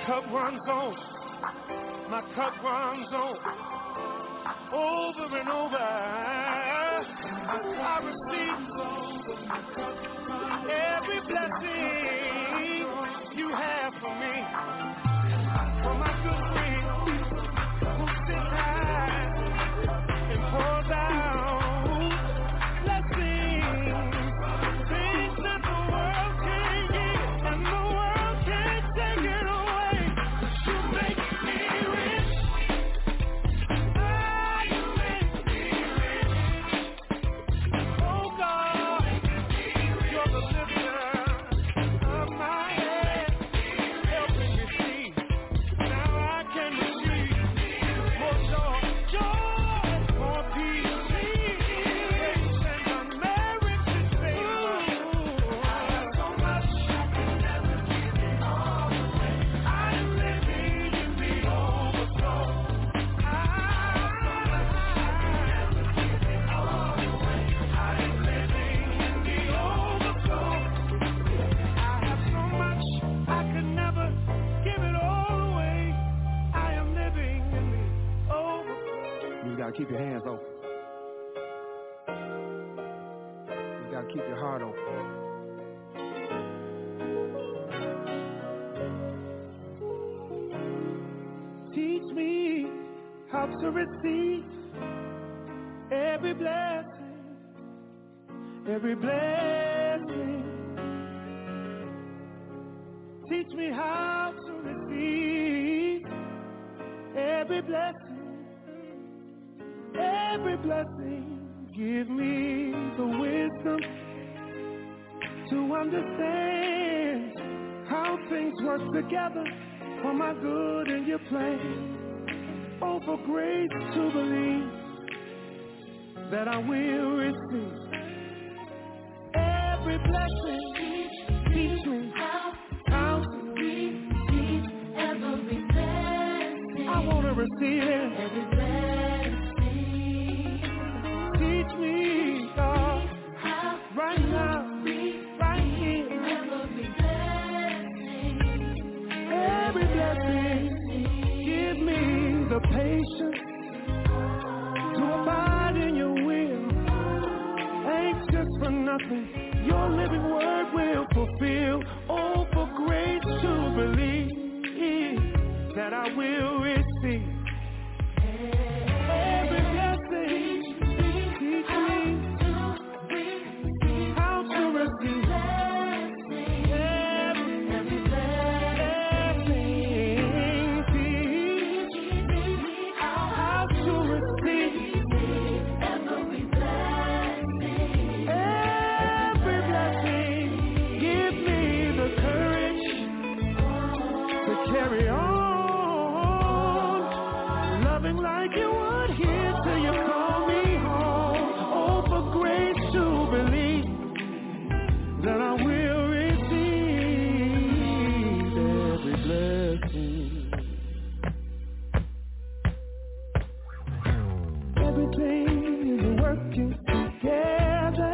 Speaker 2: cup runs on. My cup runs on. Over and over. I receive every blessing you have for me. For my good friend who sits high and pours out blessings. Things that the world can't give and the world can't take it away. You make me rich. You make me rich. Oh God, you're the lifter of my head. Helping me see. Now I can receive more joy, more peace, grace and unmerited favor. I have so much I can never give it all away. I am living in the overflow. I have so much I can never give it all away. I am living in the overflow. I have so much I could never give it all away. I am living in the overflow.
Speaker 7: You gotta keep your hands open. You gotta keep your heart open.
Speaker 2: Teach me how to receive every blessing, every blessing. Teach me how to receive every blessing, every blessing. Give me the wisdom to understand how things work together for my good and your plan. Oh, for grace to believe that I will receive every blessing. Teach me how to receive every blessing. I want to receive it. Every blessing. Teach me, God, right now, right here. Every blessing. Give me the patience to abide in your will. Anxious for nothing, your living word will fulfill. Oh, for grace to believe that I will receive every blessing. Teach me how to receive every blessing. Teach me how to receive every blessing. Every blessing. Give me the courage to carry on, loving like you would here till you call me home. Oh, for grace to believe that I will receive every blessing. Everything is working together.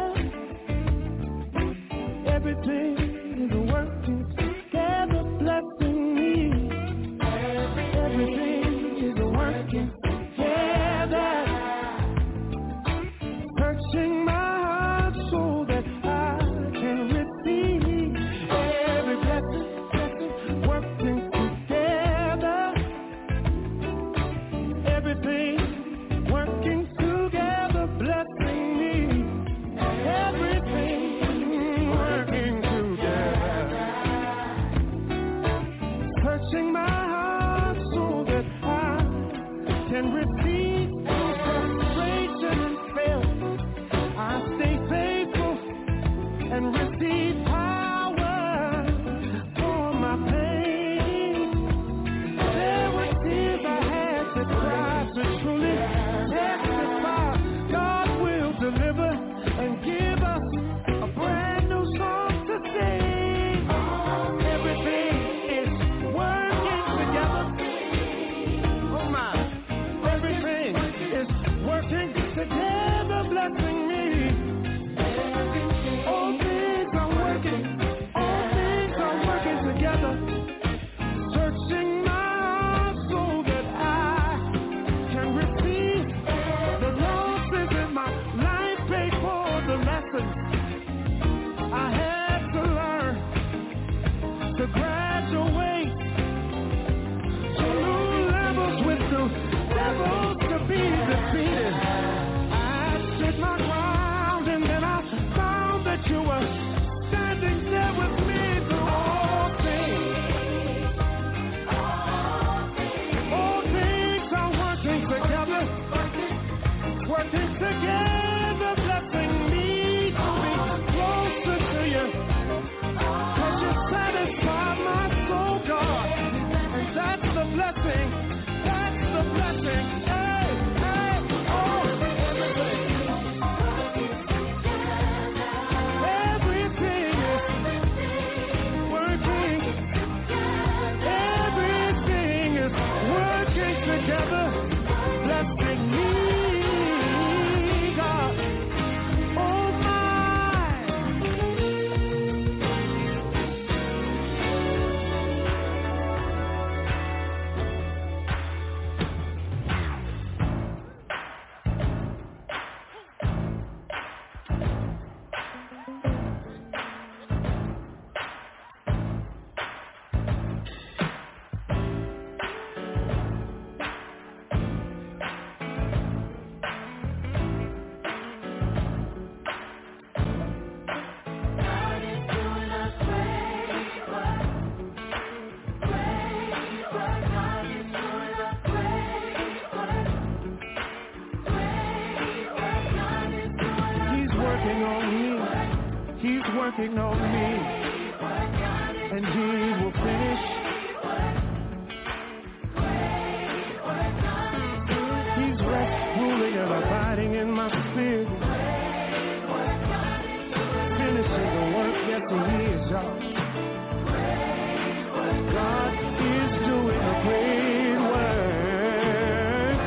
Speaker 2: Everything is working together, blessing me. Everything is working together, searching my heart so that I can receive every blessing, working together. Everything working together, blessing me. Everything working together, searching my heart so that I can receive frustration and fail. I stay faithful and receive power for my pain. There were tears I had to cry to truly testify. God will deliver and give us a brand new song to sing. Everything is working together. Oh my. Everything working on me, and he will finish. He's rest, ruling, and abiding in my spirit, finishing the work, yes he is, y'all. God is doing a great work.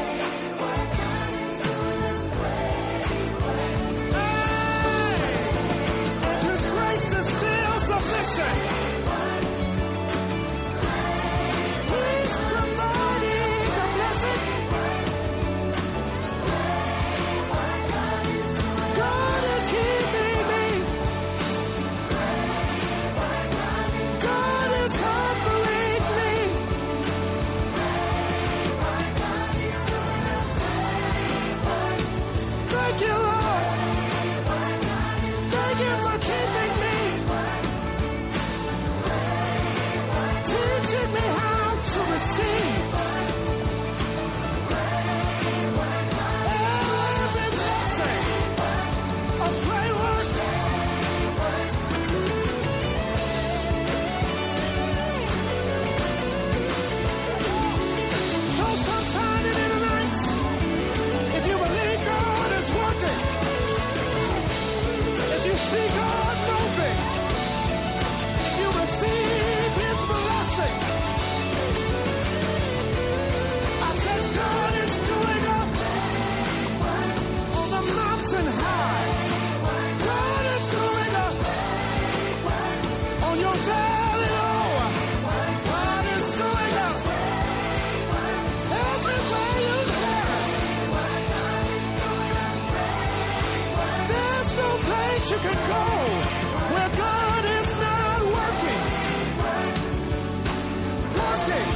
Speaker 2: And his grace is still sufficient. Need somebody to bless it. God is keeping me. God is comforting me. Thank you, Lord. Thank you for keeping me. Teaching me how to receive every blessing of great work. So sometime in the night, if you believe God is working, if you see God moving, if you receive his blessing, I said God is doing up on the mountain high. God is doing up on your valley low. God is doing up everywhere you turn. There's no place you can go where God is not working. Working.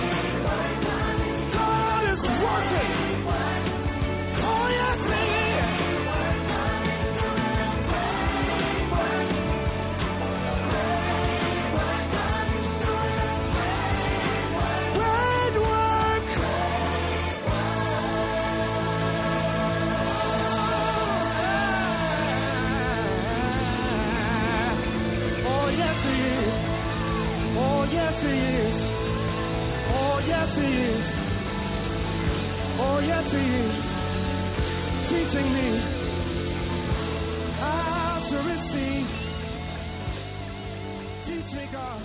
Speaker 2: God is working. Oh, yes, he is. Great work. Oh, yes, he is. Oh, yes, he is. Oh, yes, he is. Oh, yes, he is. Teaching me how to receive. Teach me, God.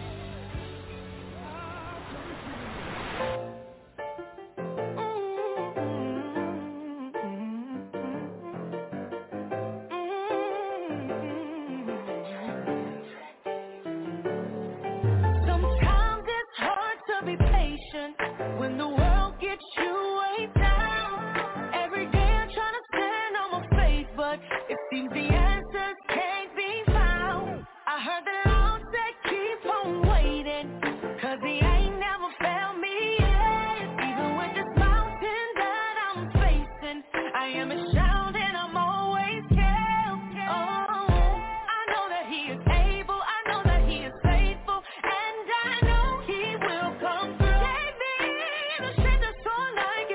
Speaker 5: Sometimes it's hard to be patient when the world gets you way down. Every day I'm trying to stand on my faith, but it seems the answers can't be found. I heard the Lord say keep on waiting, 'cause he ain't never failed me yet. Even with this mountain that I'm facing, I am a shout and I'm always kept. Oh, I know that he is able, I know that he is faithful, and I know he will come through. Gave me the strength to soar like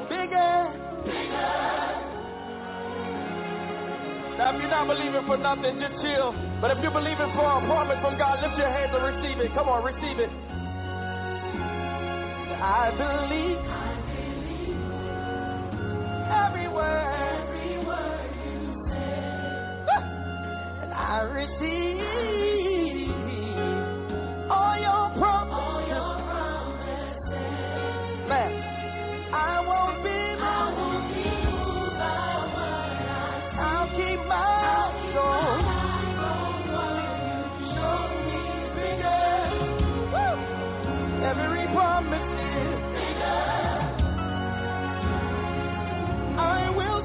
Speaker 7: Now, if you're not believing for nothing, just chill. But if you're believing for a promise from God, lift your hands and receive it. Come on, receive it. I believe every word you say. And I receive all your promises. Man, I won't be moved by what I'll keep my eyes on. Every promise is bigger. I will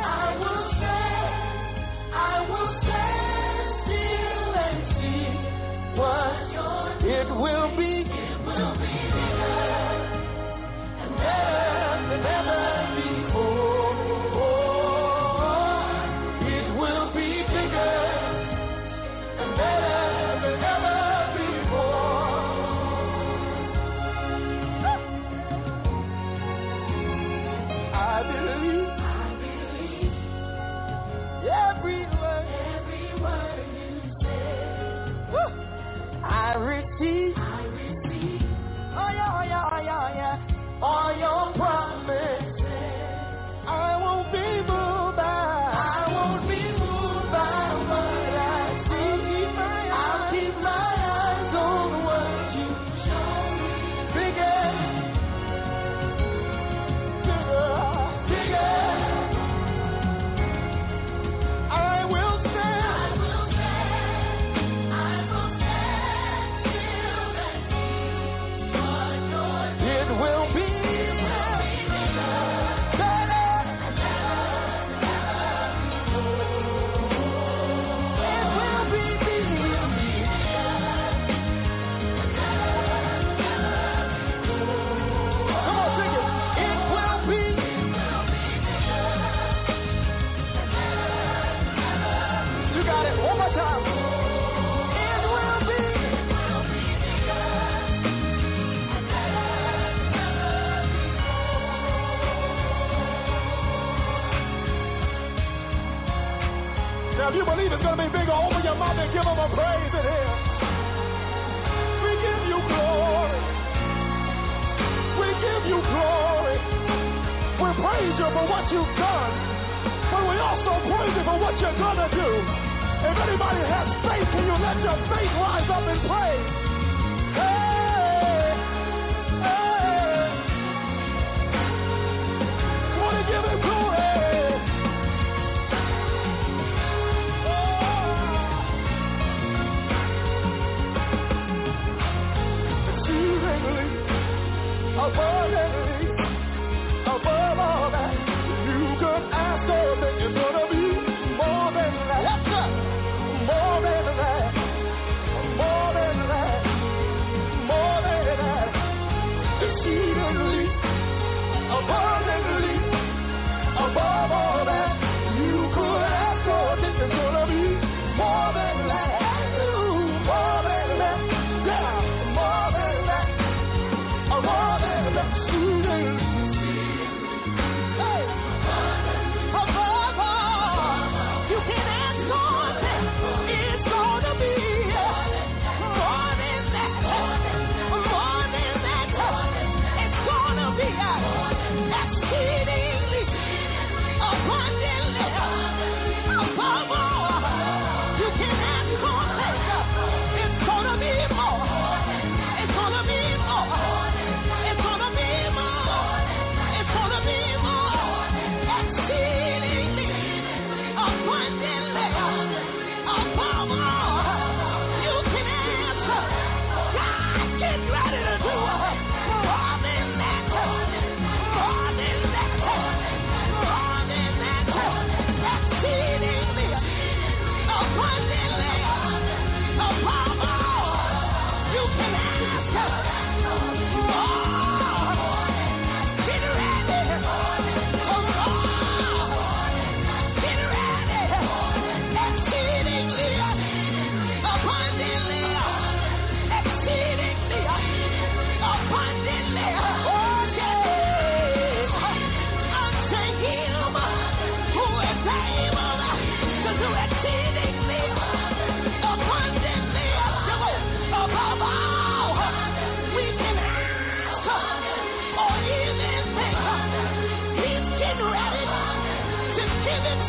Speaker 7: stand still and see what it will be. It will be bigger and better than ever before. It will be bigger and better than ever before. I believe every word you say. I receive all your promises. I won't be moved by what I see. I'll keep my eyes on what you show me. Bigger. I will stand still and see what it will be. Now, if you believe it's going to be bigger, open your mouth and give them a praise in here. We give you glory. We give you glory. We praise you for what you've done, but we also praise you for what you're going to do. If anybody has faith, can you let your faith rise up and praise? Hey, hey. Want to give him glory. Above all that, you could ask or think it's gonna be more than that. Yes, sir. More than that. More than that. More than that. Exceedingly, abundantly, above all that, you could ask or think it's gonna be more than that. More than that. Yeah, more than that. More than that.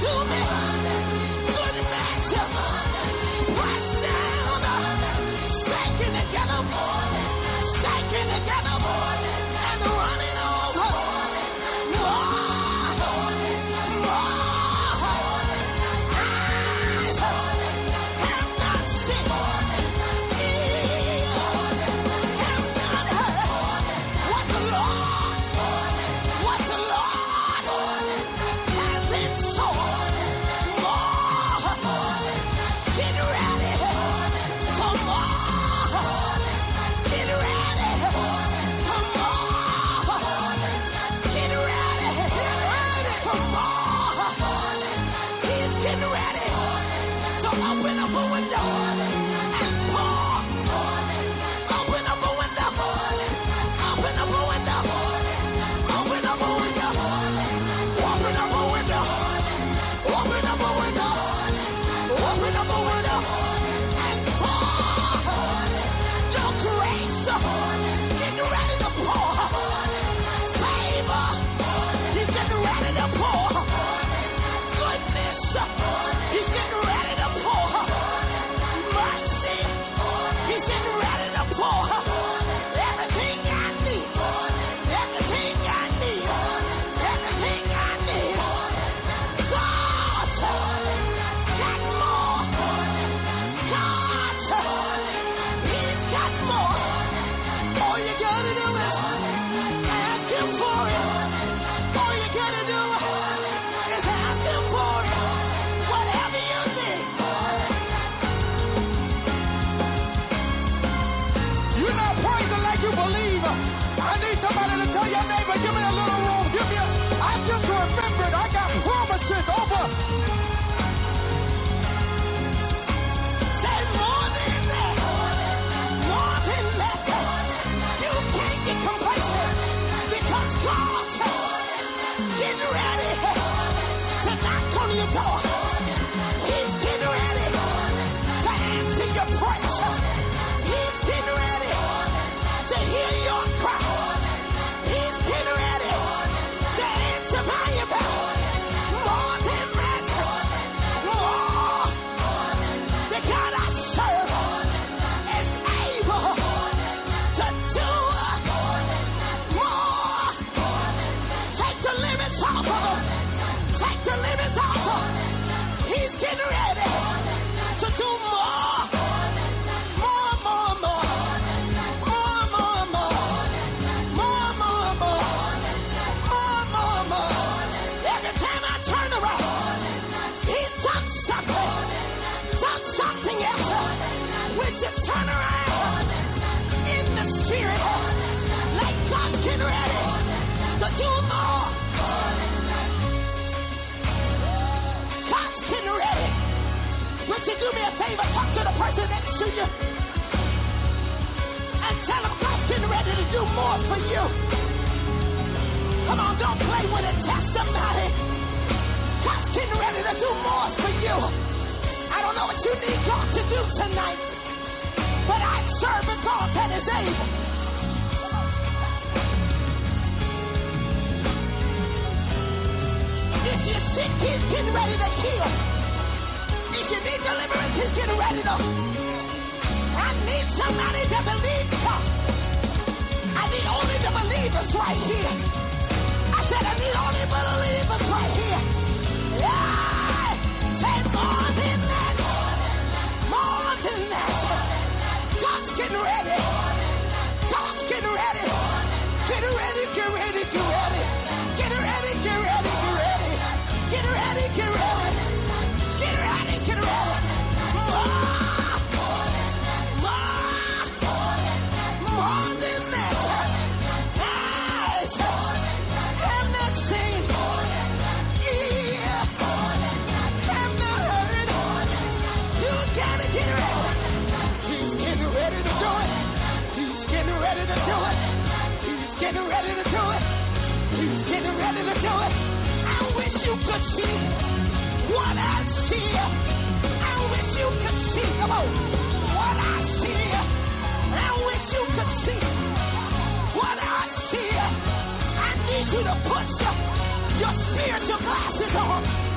Speaker 5: you to put your spiritual glasses on and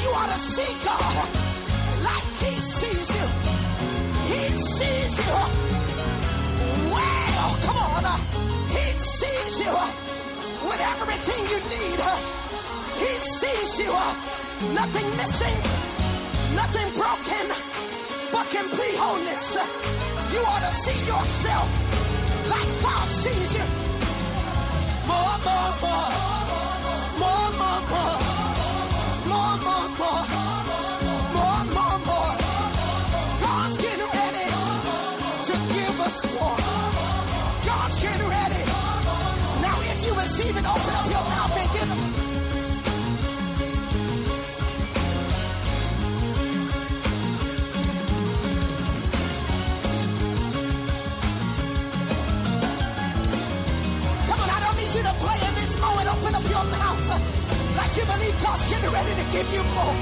Speaker 5: You ought to see God like He sees you. He sees you. Well, come on. He sees you with everything you need. He sees you. Nothing missing, nothing broken, but complete wholeness. You ought to see yourself like God sees you. More, more, more. More, more, more. More, more, more. More, more, more. God's getting ready to give us more. God's getting ready. Now if you receive it, open up your mouth and give Him. Open up your mouth like you believe God's getting ready to give you more.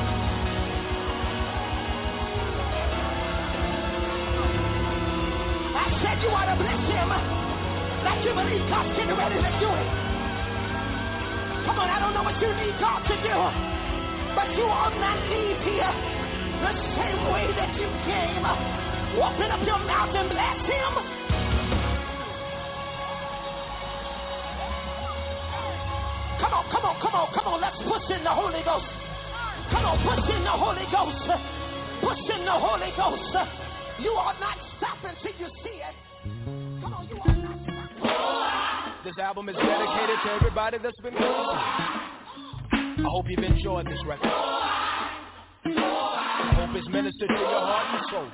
Speaker 5: I said you ought to bless Him like you believe God's getting ready to do it. Come on, I don't know what you need God to do, but you are not leave here the same way that you came. Open up your mouth and bless Him. Come on, come on, come on, come on. Let's push in the Holy Ghost. Come on, push in the Holy Ghost. Push in the Holy Ghost. You are not stopping till you see it. Come on, you are not stopping.
Speaker 8: This album is dedicated to everybody that's been good. I hope you've enjoyed this record. I hope it's ministered to your heart and soul.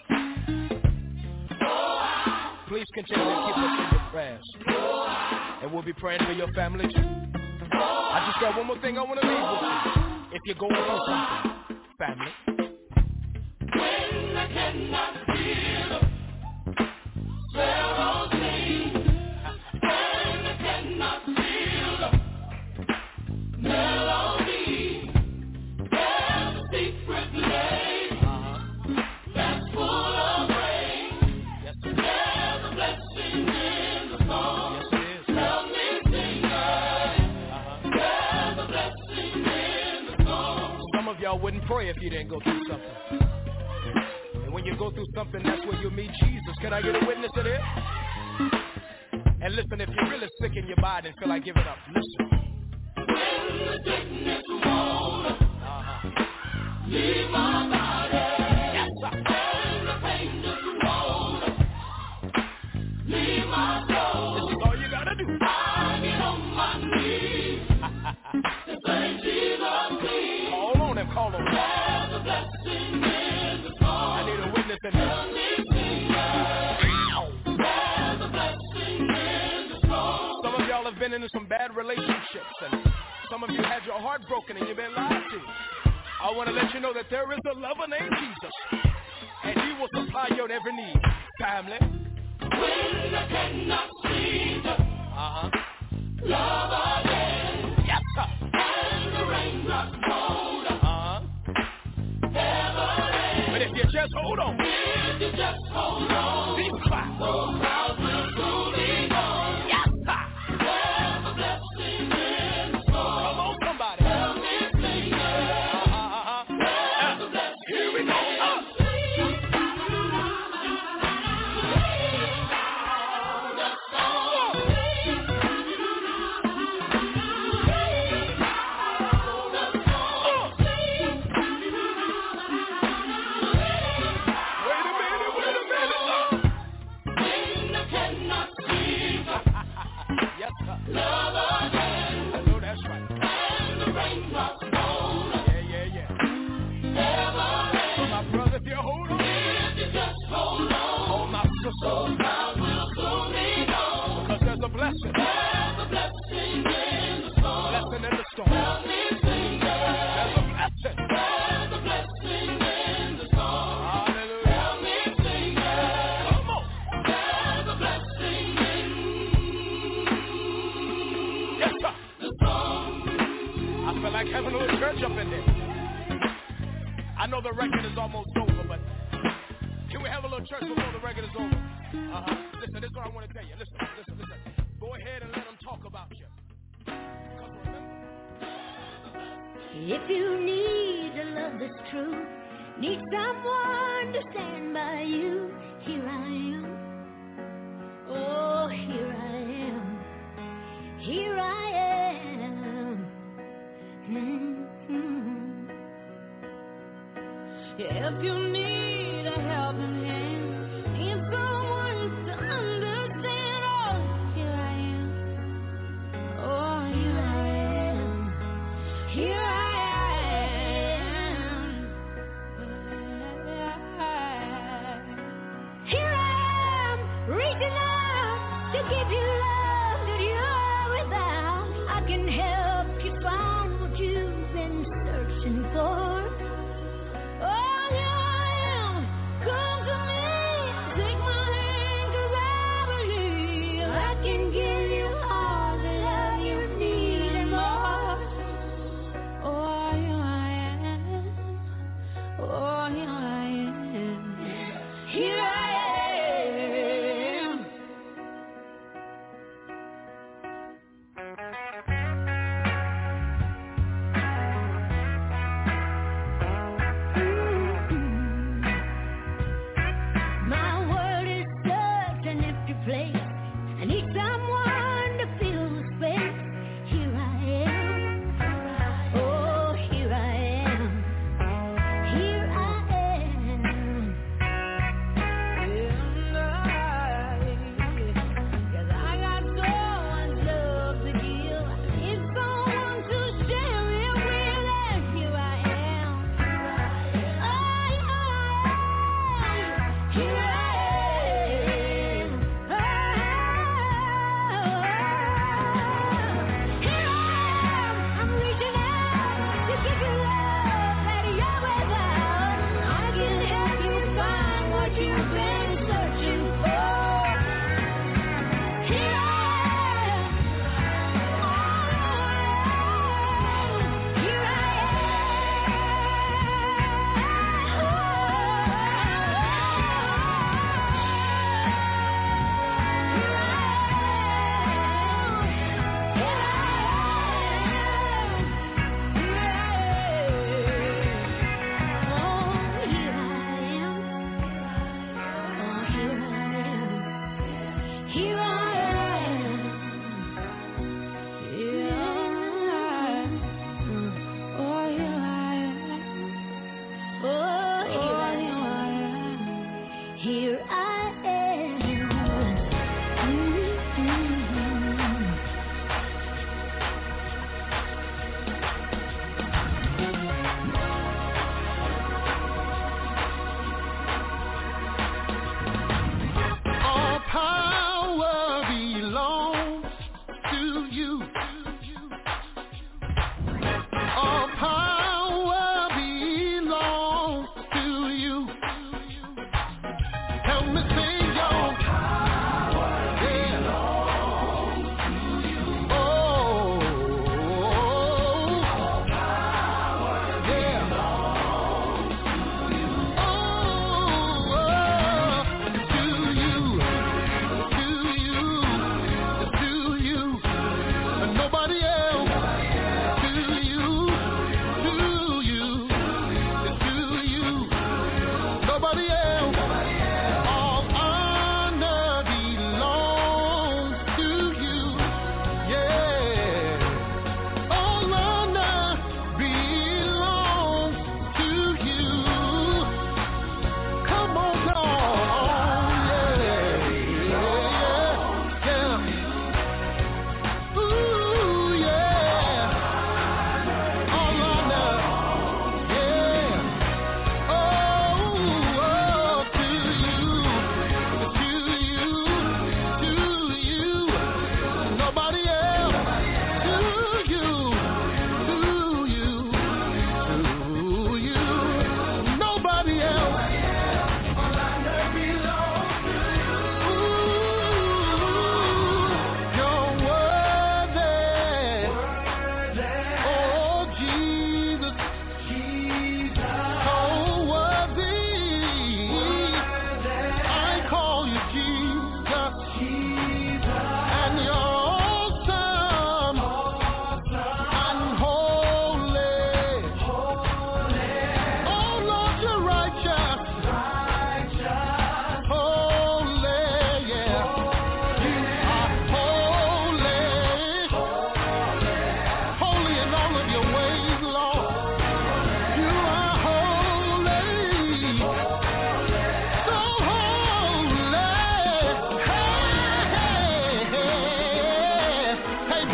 Speaker 8: Please continue to keep us in your prayers. And we'll be praying for your family too. I just got one more thing I want to leave with you. If you're going through something, family. When I cannot feel serenity, when I cannot feel melody, there's a secret place that's full of rain. Yes, there's a blessing in the song. Yes, it is. Tell me, y'all wouldn't pray if you didn't go through something. And when you go through something, that's where you meet Jesus. Can I get a witness of this? And listen, if you're really sick in your body and feel like giving up, listen. When the sickness won't leave my body, yes, sir. And the pain just won't leave my soul. This is all you gotta do. I get on my knees and say, Jesus, please. Call on. There's a blessing in the song. I need a witness in there. There's a blessing in the song. Some of y'all have been in some bad relationships, and some of you had your heart broken and you've been lied to. I want to let you know that there is a lover named Jesus, and He will supply your every need. Family. When I cannot see the love again. Yes, sir. And the raindrops fall. But if you just hold on, these clouds will soon be gone. Yes, sir. There's a blessing in the storm. Come on, somebody. Help me sing it. There's a blessing. Here we go. Because there's a blessing. There's a blessing in the storm. Blessing in the storm. Help me sing it. There's a blessing. There's a blessing in the storm. Hallelujah. Help me sing it. Come on. There's a blessing in yes, sir. The storm. I feel like having a little church up in there. I know the record is almost over, but can we have a little church before the record is over? Listen, this is what I want to tell you. Listen. Go ahead and let them talk about you.
Speaker 13: If you need a love that's true, need someone to stand by you, here I am. Oh, here I am. Here I am. Mm-hmm. If you need a helping hand, need someone to understand, oh, here I am. Oh, here I am. Here I am. Here I am, reaching out to give you love that you're without. I can help you find what you've been searching for. Oh, here I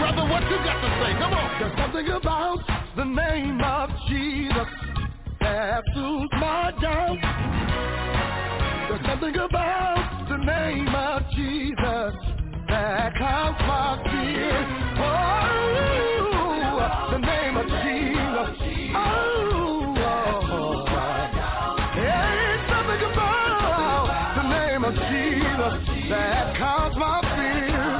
Speaker 7: brother, what you got to say? Come on. There's something about the name of Jesus that soothes my doubt. There's something about the name of Jesus that calms my fear. Oh, the name of Jesus. Oh, there's something about the name of Jesus that calms my fear.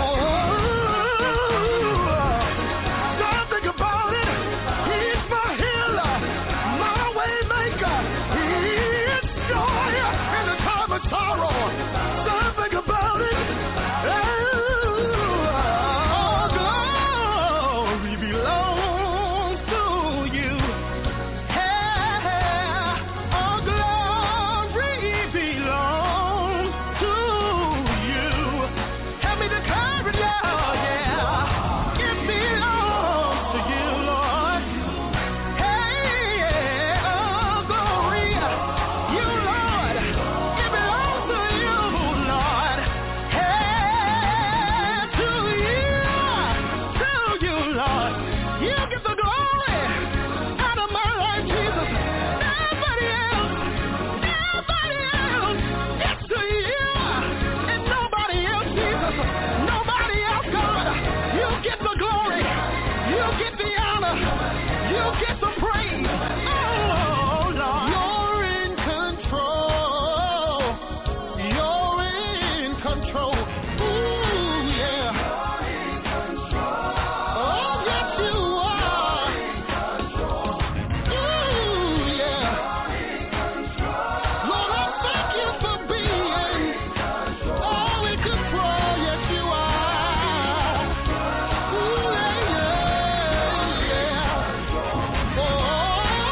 Speaker 7: Something about it. He's my healer, my way maker. He's joy in the time of sorrow. Something about it. Glory belongs to you. All glory belongs to you. Help me declare it, Lord, yeah. It belongs to you, Lord. All glory, you, Lord. It belongs to you, Lord. To you, Lord. You get the glory out of my life, Jesus. Nobody else. It's to you and nobody else, Jesus. Nobody else, God. You get the glory. You get the honor. You get the praise. Oh, Lord. You're in control. You're in control. Ooh, yeah. Oh, yes, you are. Ooh, yeah. Lord, I thank you for being all in control. Yes, you are. Ooh, yeah, yeah. Oh,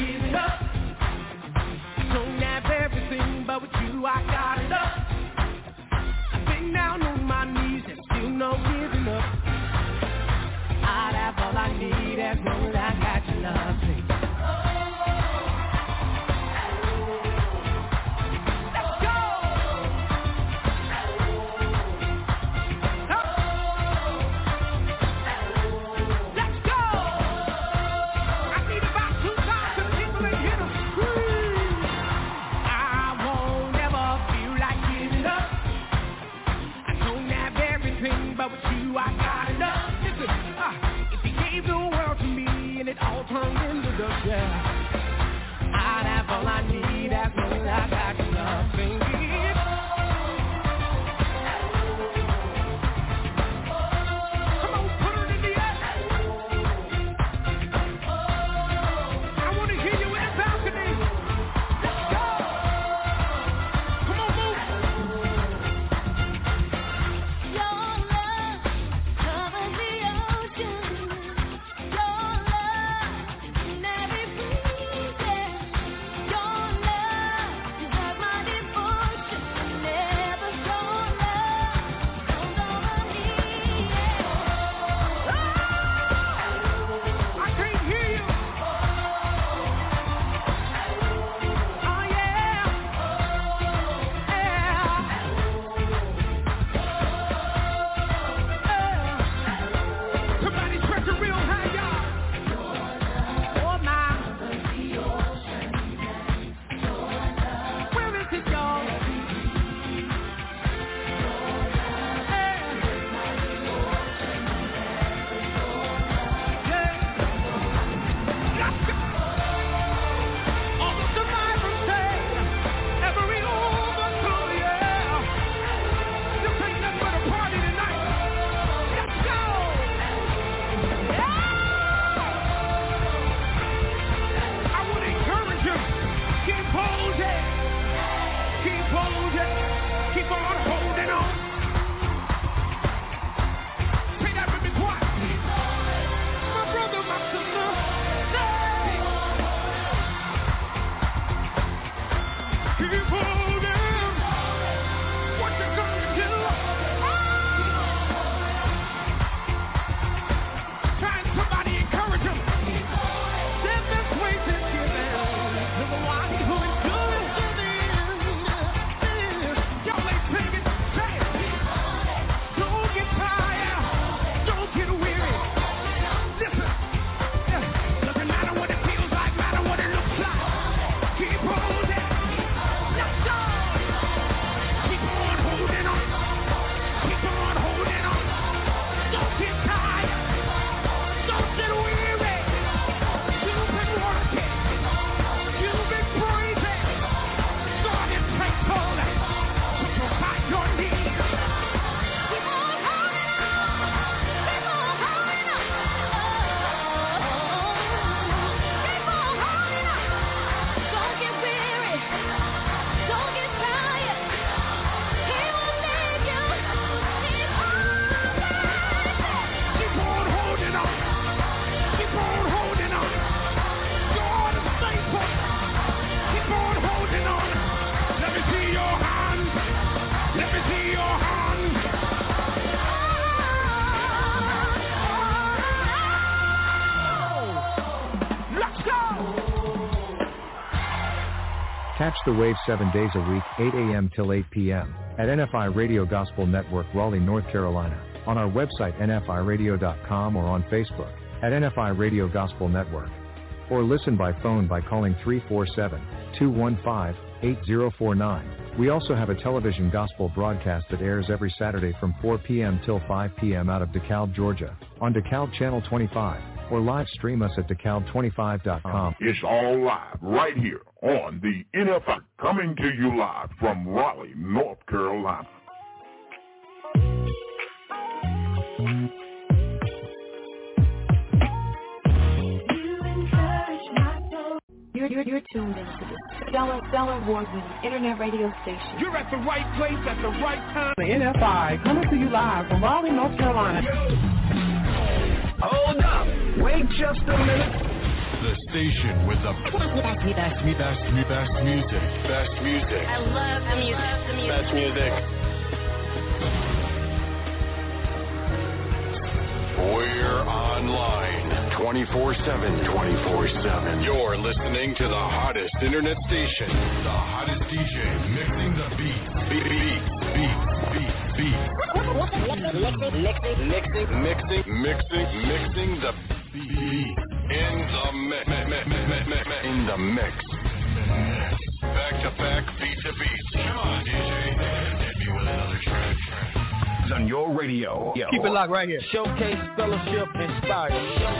Speaker 2: giving up. Don't have everything, but with you I got enough. I've been down on my knees and still no giving up. I'd have all I need as long as I got your love, baby. But with you I got enough. Listen, if you gave the world to me and it all turned into dust, yeah, I'd have all I need as long as I got your love, baby. Come on, put it in the air. I want to hear you in the balcony. Let's go. Come on, move.
Speaker 9: Catch the wave 7 days a week, 8 a.m. till 8 p.m. at NFI Radio Gospel Network, Raleigh, North Carolina, on our website nfiradio.com or on Facebook at NFI Radio Gospel Network. Or listen by phone by calling 347-215-8049. We also have a television gospel broadcast that airs every Saturday from 4 p.m. till 5 p.m. out of DeKalb, Georgia, on DeKalb Channel 25. Or live stream us at DeKalb25.com.
Speaker 1: It's all live right here on the NFI, coming to you live from Raleigh, North Carolina.
Speaker 3: You're tuned into the Stellar Award-winning internet radio station.
Speaker 6: You're at the right place at the right time. The NFI coming to you live from Raleigh, North Carolina.
Speaker 14: Hold up. Wait just a minute.
Speaker 10: The station with the best music. Best music.
Speaker 11: I love the music.
Speaker 10: Best music. We're online 24/7. You're listening to the hottest internet station. The hottest DJ mixing the beats. Beat. Mixing the beat. In the mix. Back to back, beat to beat. Come on, DJ. Hit me with another track. It's on your radio.
Speaker 8: Keep it locked right here. Showcase, fellowship, inspire.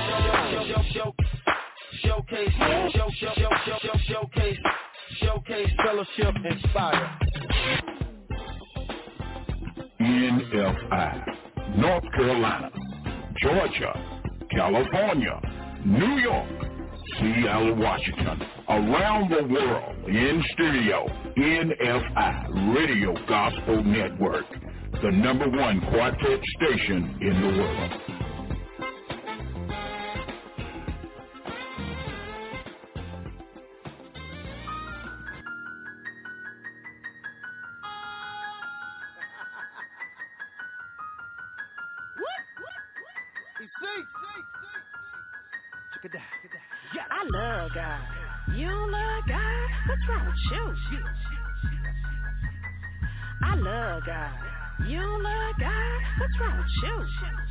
Speaker 8: Showcase, fellowship, inspire.
Speaker 1: NFI, North Carolina, Georgia, California, New York, Seattle, Washington, around the world, in studio, NFI Radio Gospel Network, the #1 quartet station in the world.
Speaker 5: I love God. You love God? What's wrong with you? I love God. You love God? What's wrong with you?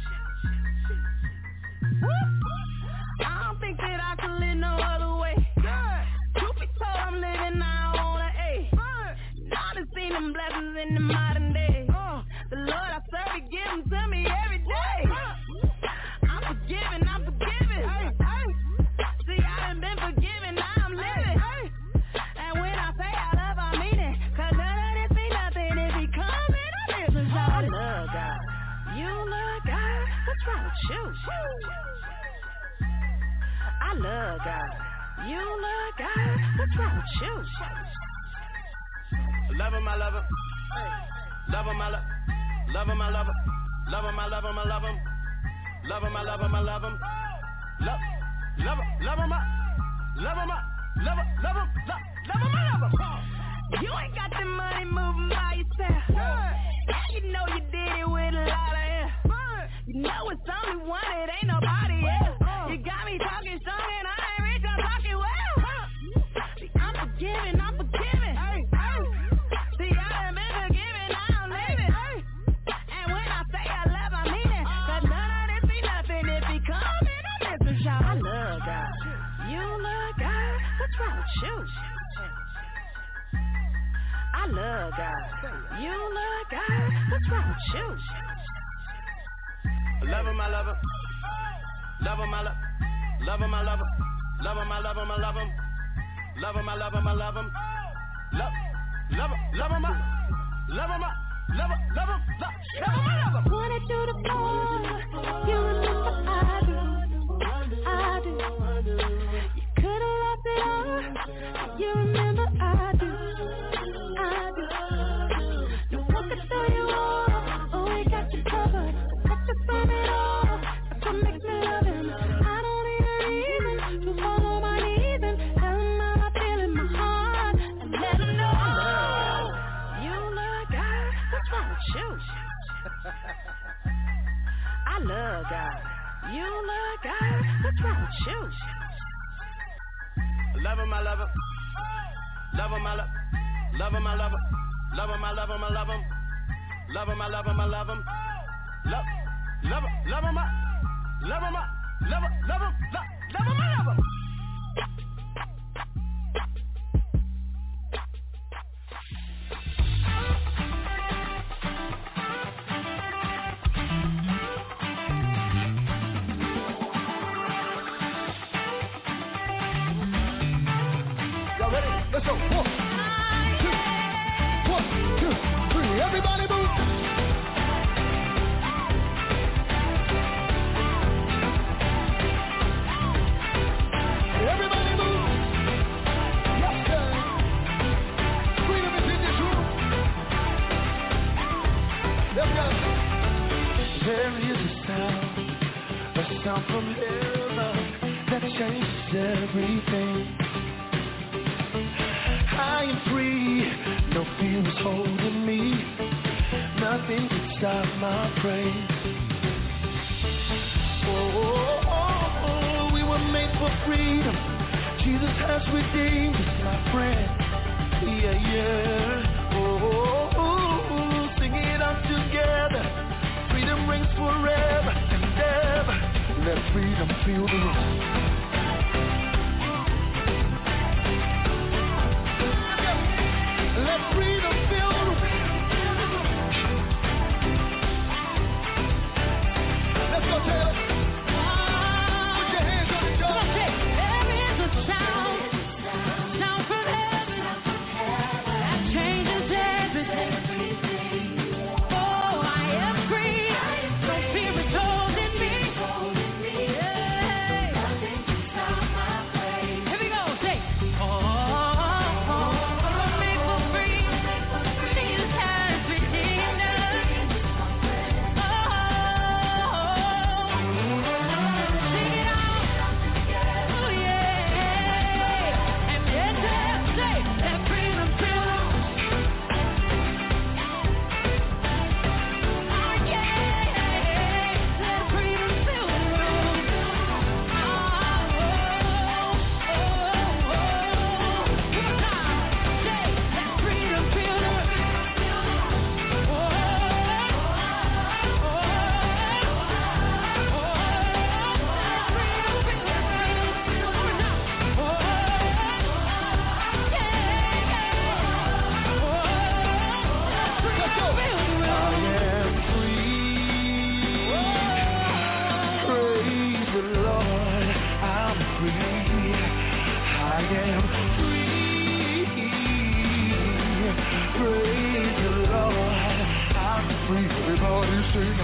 Speaker 5: I don't think that I can live no other way. Truth be told, I'm living now on an A. I done seen them blessings in the modern day. The Lord I serve, He give them to me every day. I'm forgiven. See, I done been forgiven, now I'm living. And when I say I love, I mean it. Cause none of this be nothing if He coming on this and shout. I love God. You love God? What's wrong with you? I love God. You love God? What's wrong with you?
Speaker 8: Love him, I love him. Love him, I love him. Love him, I love him. Love him, I love him, I love him. Love him, I love him, I love him. Love him, love him, love him.
Speaker 5: You ain't got the money moving by yourself. You know you did it with a lot of air. You know it's only one, it ain't nobody else. You got me talking strong and I ain't rich, I'm talking well. See, I'm forgiving. See, I done been forgiven, now I'm living. And when I say I love, I mean it. Cause none of this be nothing if He coming on this and shout. I love God. You love God? What's wrong with you? I love God. You love God? What's wrong with you?
Speaker 8: Love him, I love him. Love him, I love him. Love him, I love him. Love him, I love him, I love him. Love him, I love him, I love him. Love him, I love him, I love him.
Speaker 5: Wanted you to fall, you remember I do. You could've lost it all, you remember I do. No one could throw you off, oh we got you covered. Let you from it all, that's what makes me love Him. I don't need a reason to follow my knees and tell Him how I feel in my heart and let Him know. You love God, what's wrong with you? I love God. You love God? What's wrong with you?
Speaker 8: Love him, I love him. Love him, I love him. Love him, I love him. Love him, I love him, I love him. Love him, I love him, I love him. Love him, I love him, I love him, love him, I love him.
Speaker 7: Y'all ready? Let's go. 1, 2, 3. Everybody move. Everybody move. Yes, sir. Freedom is in this room. Let's go.
Speaker 2: There is a sound from heaven that changes everything. everything. I am free, no fear is holding me. Nothing can stop my praise. Oh, we were made for freedom. Jesus has redeemed us, my friend. Yeah. Oh, sing it out together. Freedom rings forever and ever. Let freedom fill the room. Let freedom fill the room. Let's go, Taylor. Put your hands on it, y'all.
Speaker 5: There is a sound from heaven that changes everything. Oh, I am free. No fear is holding me. Here we go. Say, made for free. Jesus has redeemed us. Sing it out. Oh, yeah. And then say, let freedom fill the room. Oh, yeah. Let freedom fill the room.
Speaker 2: Everybody sing.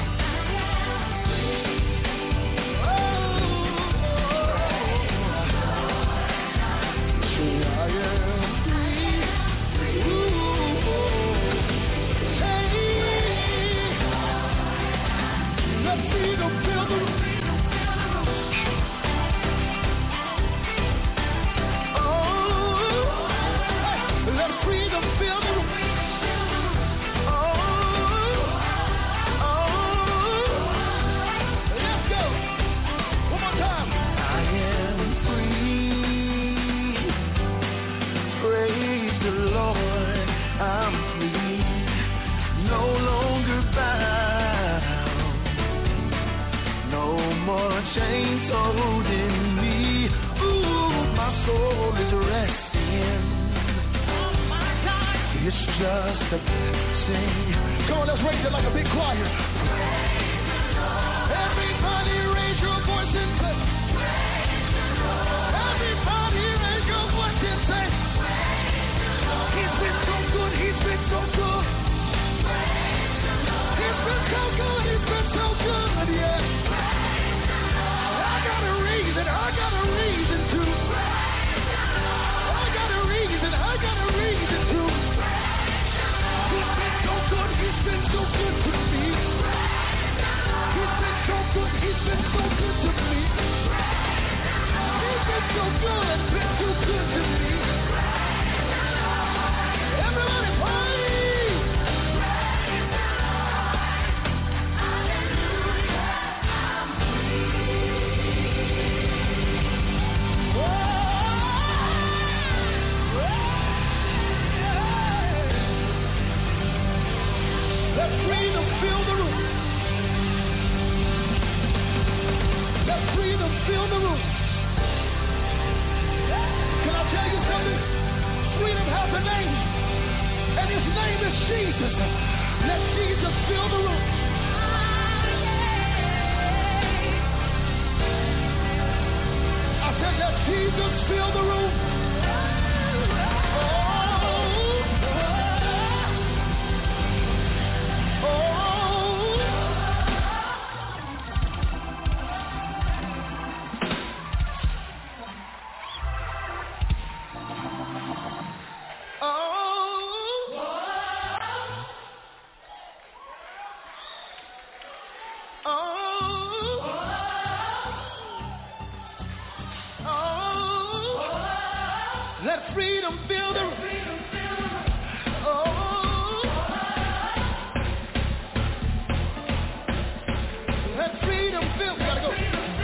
Speaker 2: Chains holding me. Ooh, my soul is resting. It's just a blessing. Come on, let's raise it like a big choir. Everybody raise your voice and say. Everybody raise your voice and say. He's been so good, he's been so good. He's been so good, he's been so good, yeah. I got a reason to. I got a reason to. He's been so good to me. He's been so good to me. He's been so good to me. Everybody party! Let freedom fill the room. Let freedom fill the room. Can I tell you something? Freedom has a name, and his name is Jesus. Let Jesus fill the room. I said, let Jesus fill the room. freedom fill the room. Oh, let freedom fill. We gotta go.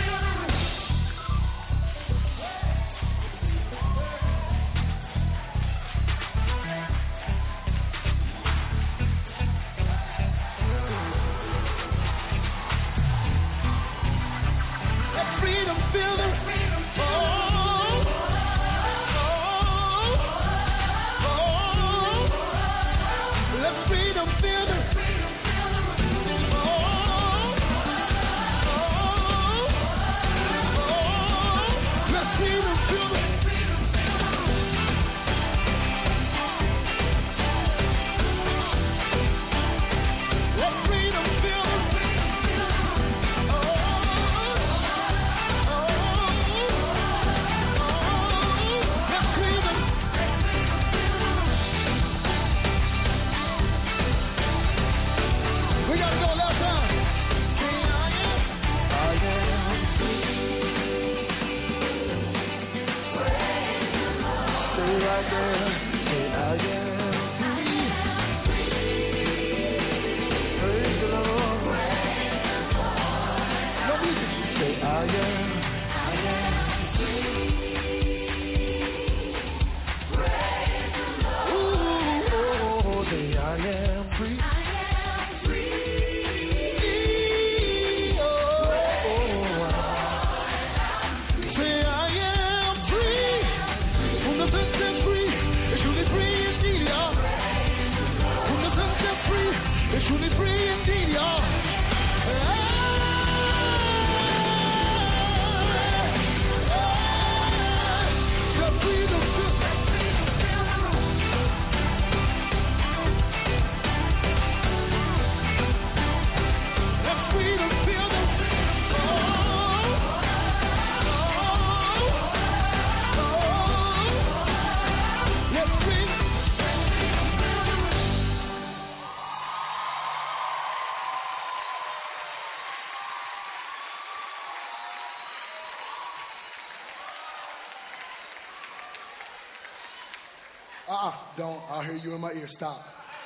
Speaker 7: Don't. I'll hear you in my ear. Stop.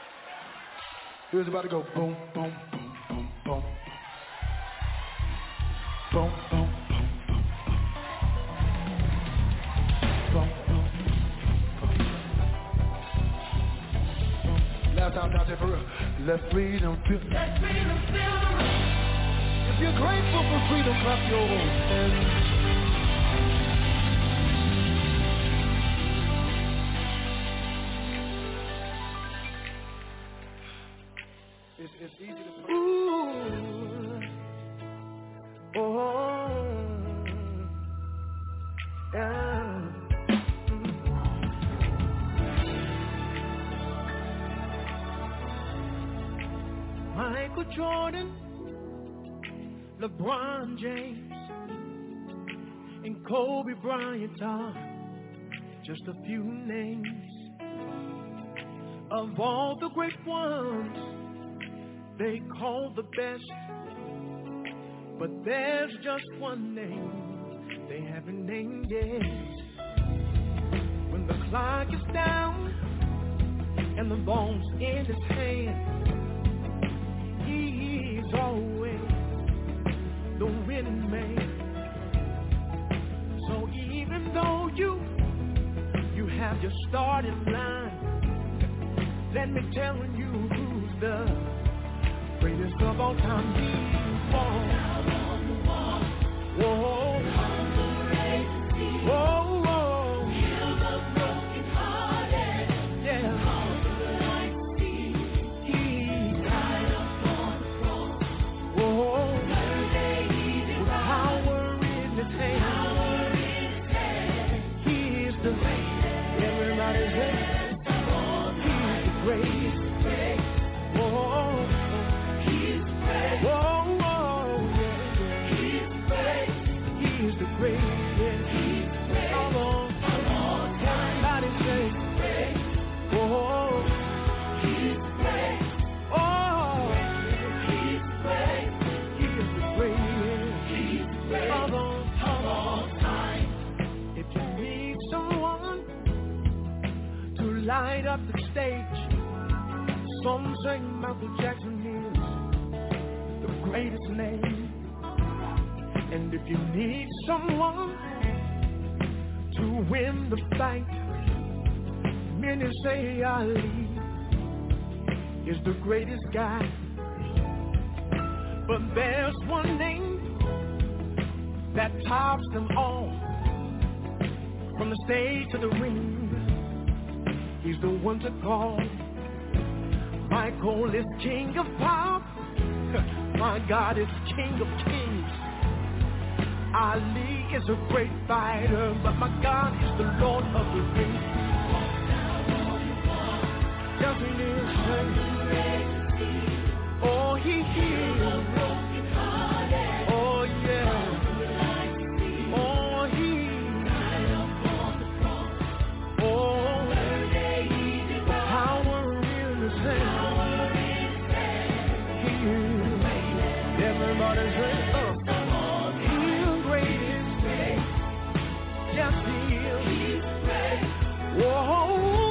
Speaker 7: It was about to go boom, boom, boom, boom, boom. Boom, boom, boom, boom. Boom, boom, boom. Last time out there for real. Let freedom fill. Let freedom fill the room. If you're grateful for freedom, clap your hands. It's easy to play. Ooh. Oh. Yeah. Michael Jordan, LeBron James, and Kobe Bryant are just a few names of all the great ones they call the best, but there's just one name they haven't named yet. When the clock is down and the ball's in his hand, he's always the winning man. So even though you have your starting line, let me tell you who's the greatest of all time. He's born. Whoa. Whoa. Heal the broken hearted. Yeah. Calm the light sea. He died upon the cross. Whoa. Third day he did with power in his hand. He is the greatest. Everybody's ready. He's the greatest. Whoa. He's great. Whoa, whoa, yeah, yeah. He's great.
Speaker 2: light up the stage. Some say Michael Jackson is the greatest name. And if you need someone to win the fight, many say Ali is the greatest guy. But there's one name that tops them all. From the stage to the ring, he's the one to call. Michael is king of pop. My God is king of kings. Ali is a great fighter, but my God is the Lord of the rings. Yes, he is. Oh, he heals. Oh, yeah. Oh, he. Oh, the power in his hand. He is. Everybody say, he's the greatest. Yes, he is. Whoa.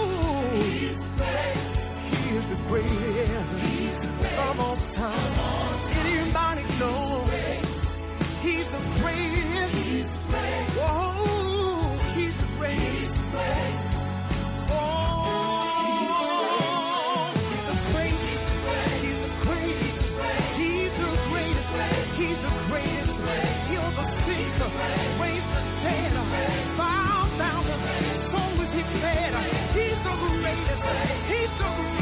Speaker 2: The greatest of all time. Anybody know he's the greatest? Whoa, he's the greatest. Oh, he's the greatest. He's the greatest. He's the greatest. He's the greatest. He'll the sick, raise the dead, 5,000 souls with his bed. He's the greatest. He's the greatest.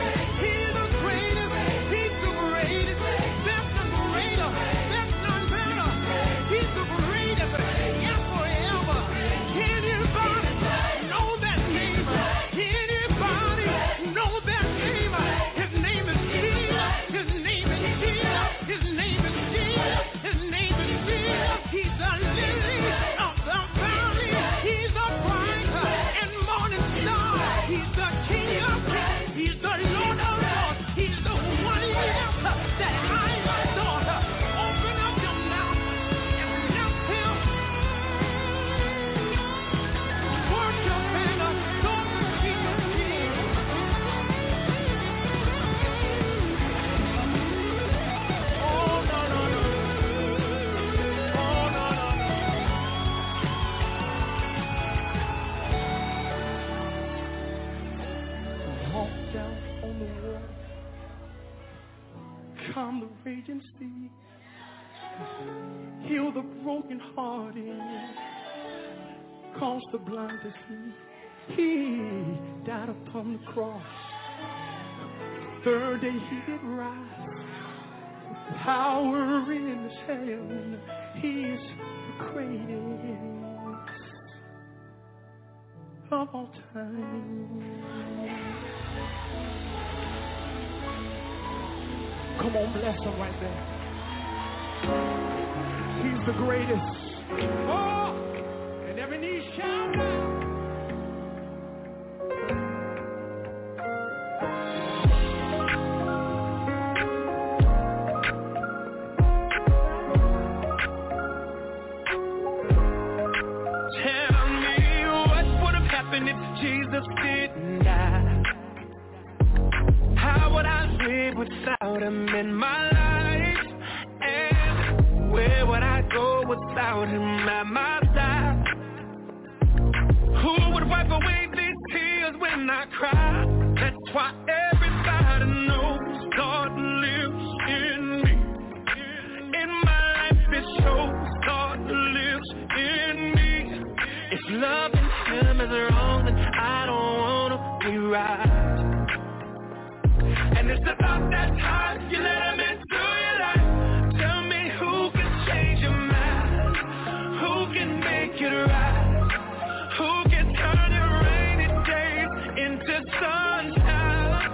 Speaker 2: Heal the broken hearted, cause the blind to see. He died upon the cross. Third day he did rise. Power in his hand. He's the greatest of all time. Come on, bless him right there. He's the greatest. Oh, and every knee shall bow.
Speaker 14: Tell me what would have happened if Jesus didn't die? How would I live without him in my life? Where would I go without him at my side? Who would wipe away these tears when I cry? That's why everybody knows God lives in me. In my life it shows God lives in me. If loving him is wrong, then I don't want to be right. And it's about that time you let him into your life. Tell me who can change your mind, who can make it right, who can turn your rainy days into sunshine.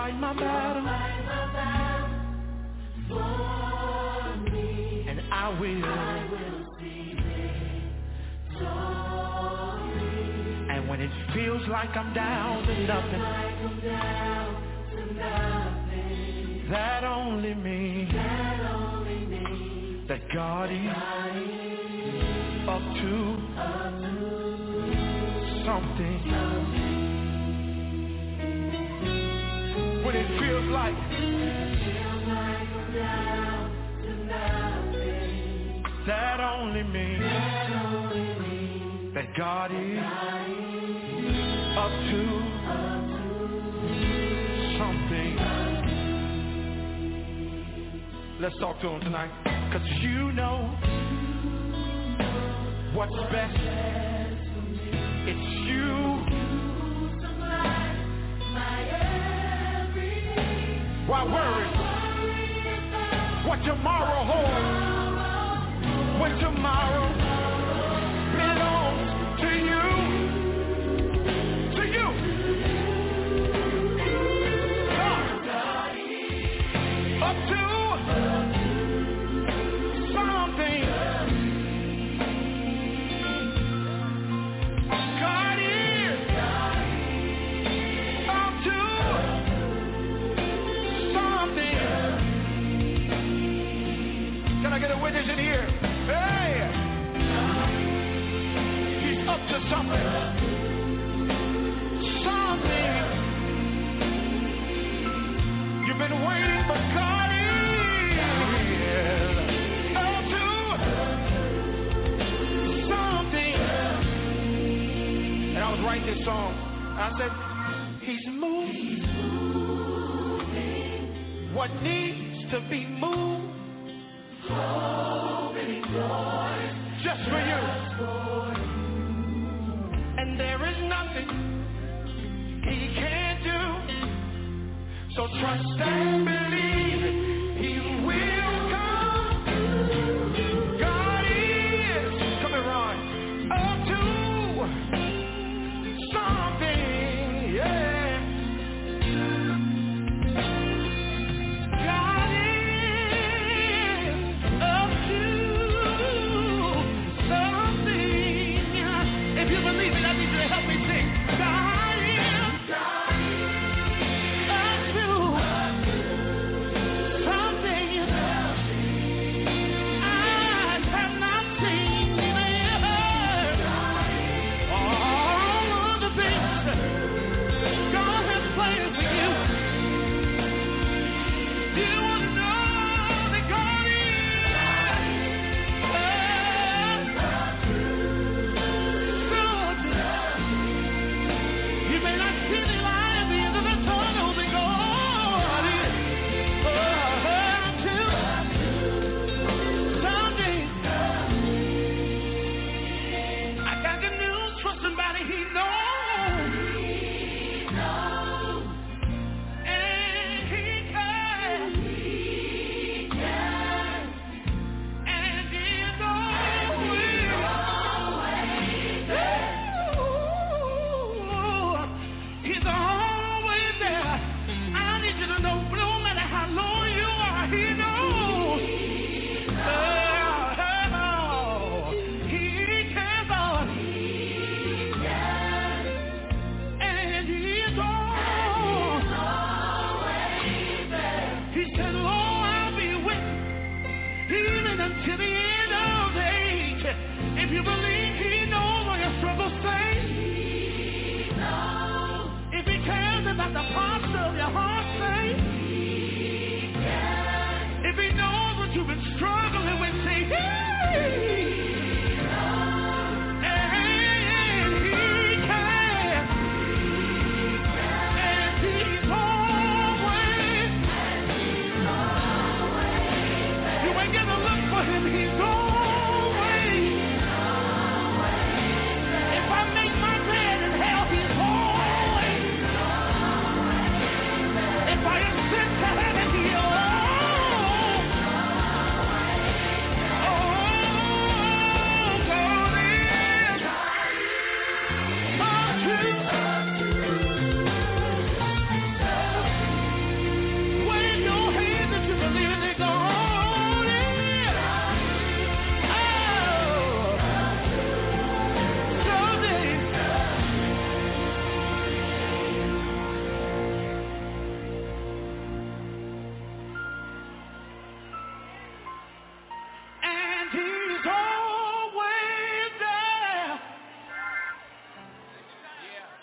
Speaker 2: fight my battle for me, and I will see victory. And when it feels like I'm down to nothing, that only means that God is up to something. When it feels like I'm down to nothing, that only means that God is up to something. Let's talk to him tonight, because you know what's best. It's you. Why worry what tomorrow holds when tomorrow belongs to you? To you. Up to something. God is up to something. Can I get a witness in here? Hey! He's up to something. Something. You've been waiting, but God is up to something. And I was writing this song. I said, He's moving what needs to be moved. Just for you. And there is nothing He can't do. So trust and believe He will come. God is, come here, Ron, up to something, yeah. God is up to something.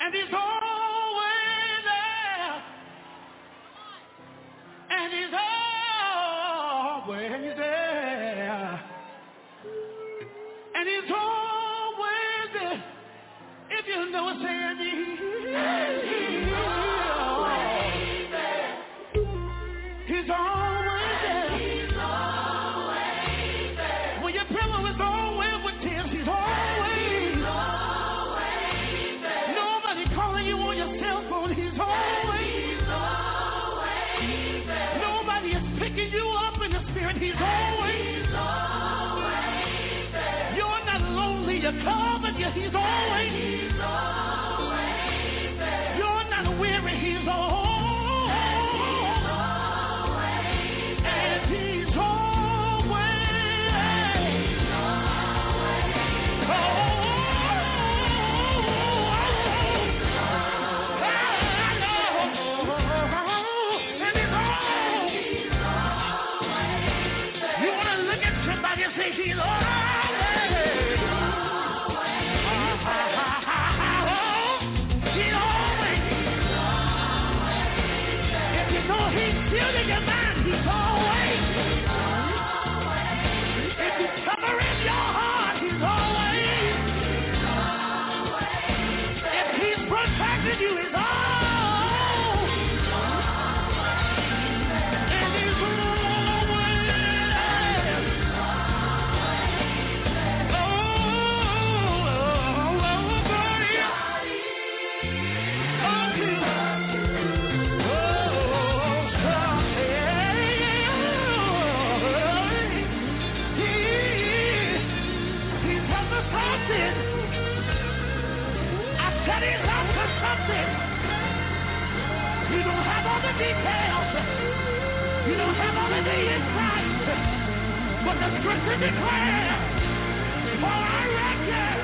Speaker 2: And he's always there. And he's always there. And he's always there. If you know what I'm saying, he's always there. He's always there. He's always there. When your pillow is always with tears, he's always there. Nobody calling you on your cell phone, he's always there. Nobody is picking you up in the spirit, he's always there. You're not lonely, you're covered, he's always there. You're not weary, he's always. But the scripture declares, for I reckon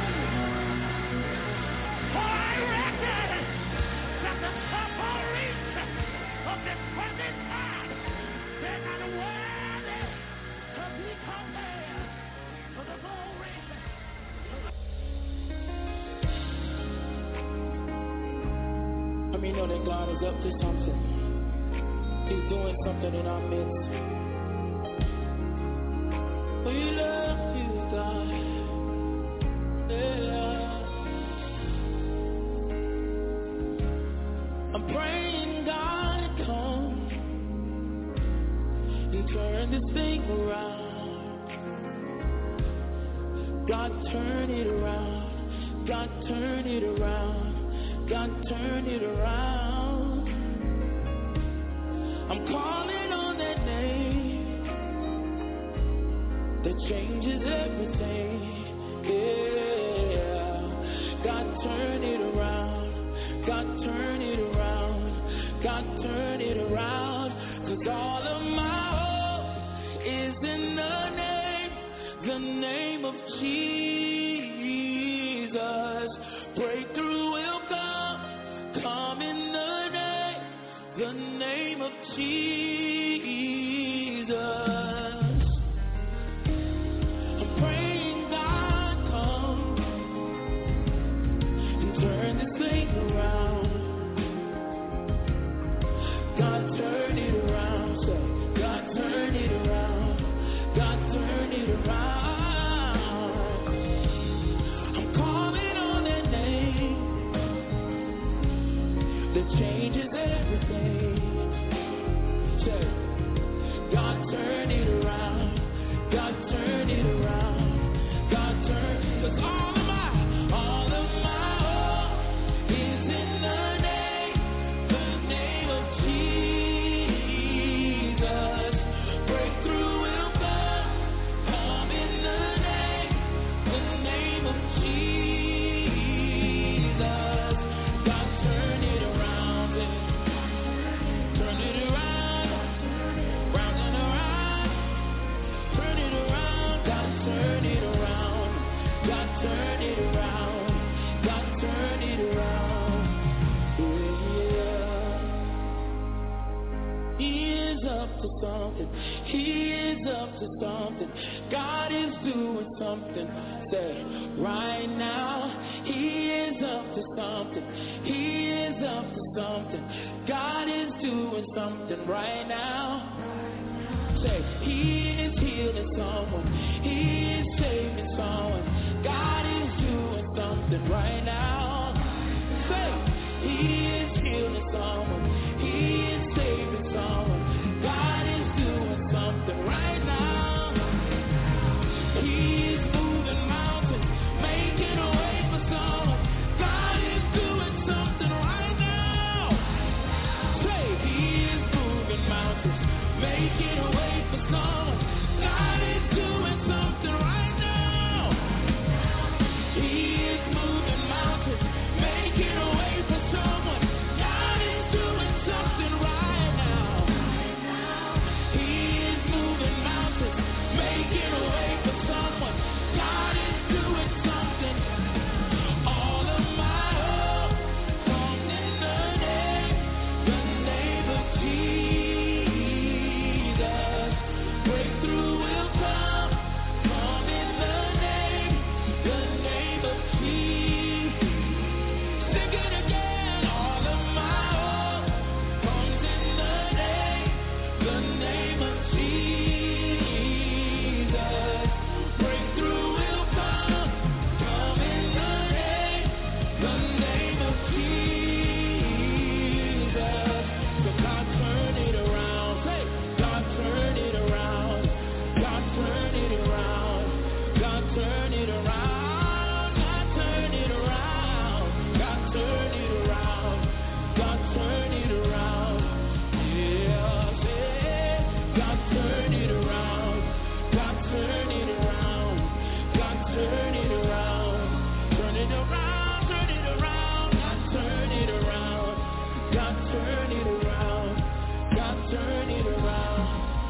Speaker 2: that the sufferings of this present time, they're not worthy to be compared to the glory.
Speaker 15: I mean, know that God is up to something. He's doing something in our midst. We love you, God. Yeah. I'm praying, God, come and turn this thing around. God, turn it around. God, turn it around. God, turn it around. I'm calling on that name that changes everything. Yeah. God, turn it around. God, turn it around. God, turn it around. 'Cause all of my hope is in the name of Jesus. Breakthrough will come in the name of Jesus. I'm praying, God, come and turn this thing around. God, turn it around. Say, God, turn it around. God, turn it around. I'm calling on that name that changes everything. Say, God, turn it around. God, turn it around. God, turn. 'Cause all of my hope is in the name of Jesus. Breakthrough will come in the name of Jesus. God, turn it around, turn it around, round and around, turn it around, God, turn it around, God, turn it around, God, turn it around. Yeah. He is up to something. He is up to something. God is doing something. Say, right now, He is up to something. something right now. Say, he is healing someone. He is saving someone. God is doing something right now. Say, he is healing someone. He is saving someone. God is doing something right now. He is moving mountains, making a way for someone. God is doing something right now. Say, he is moving mountains, making a way for someone. God is doing something right now. He is moving mountains, making a way for someone. God is doing something right now. He is moving mountains, making a way for someone. God is doing something. All of my hope comes in the name of Jesus. Breakthrough will come in the name of Jesus. Sing it again. All of my hope comes in the name of Jesus. Breakthrough will come in the name of Jesus. So God turn it around. Say, God turn it around. God turn it around. God turn it around. God turn it around. God turn it around. God turn it around. Yeah, say, God turn it around. God turn it around. God turn it around. Turn it around. Turn it around. God turn it around. God turn it around. God turn it around.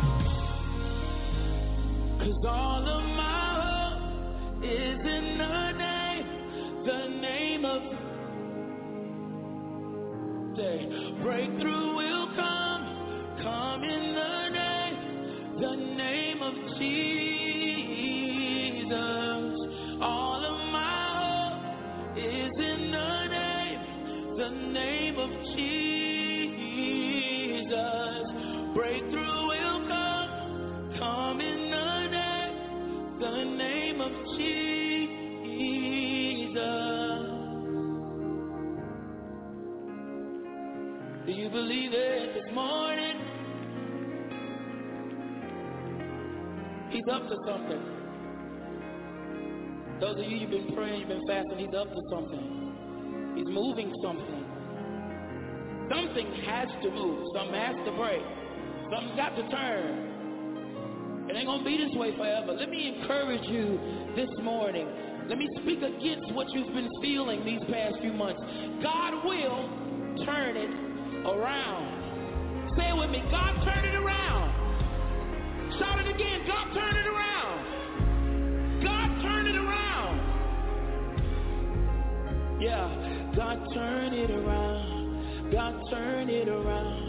Speaker 15: 'Cause all of my hope is in the name of. Say, breakthrough will come in the name of Jesus. All of my hope is in the name of Jesus. Breakthrough will come in the name of Jesus. Do you believe it this morning? He's up to something. Those of you who've been praying, you've been fasting, he's up to something. He's moving something. Something has to move. Something has to break. Something's got to turn. It ain't going to be this way forever. Let me encourage you this morning. Let me speak against what you've been feeling these past few months. God will turn it around. Say it with me. God turn it around. Shout it again. God turn it around. God turn it around. Yeah. God turn it around. God turn it around.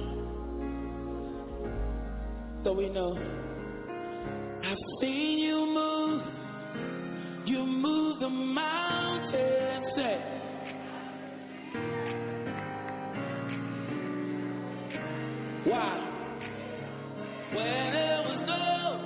Speaker 15: So we know. I've seen you move. You move the mountains. Say. Why? Where there was no.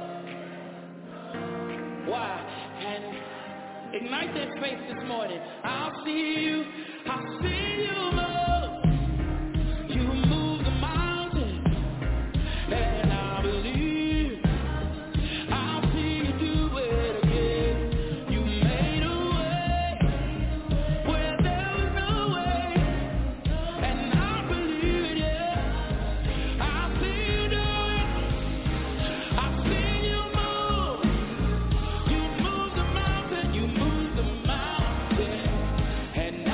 Speaker 15: Why? And ignite that faith this morning. I'll see you. I'll see you move. You move the mountain. And I believe. I'll see you do it again. You made a way where there was no way. And I believe it, yeah. I'll see you do it. I've seen you move. You move the mountain. You move the mountain. And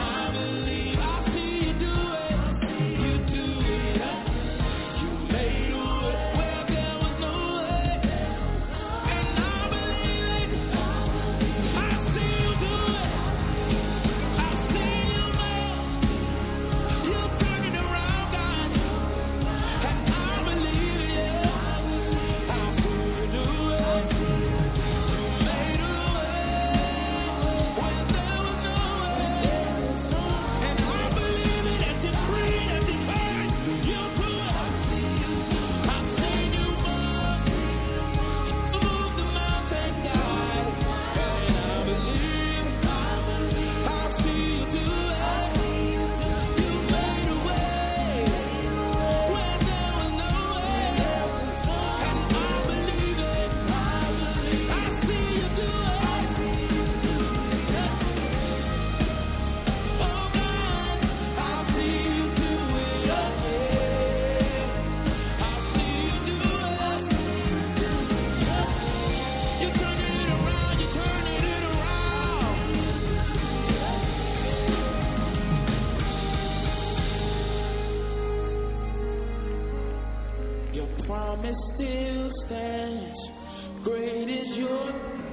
Speaker 15: promise still stands. Great is your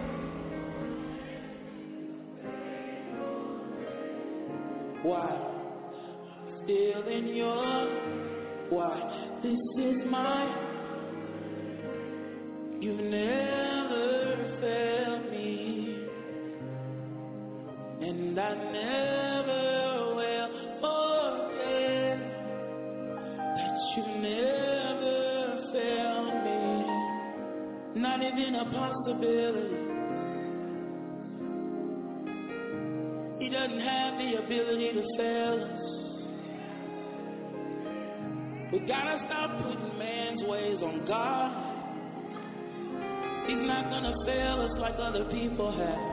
Speaker 15: why? Still in your why? This is my. You've never failed me, and I never will forget that you never failed me. Not even a possibility. He doesn't have the ability to fail us. We gotta stop putting man's ways on God. He's not gonna fail us like other people have.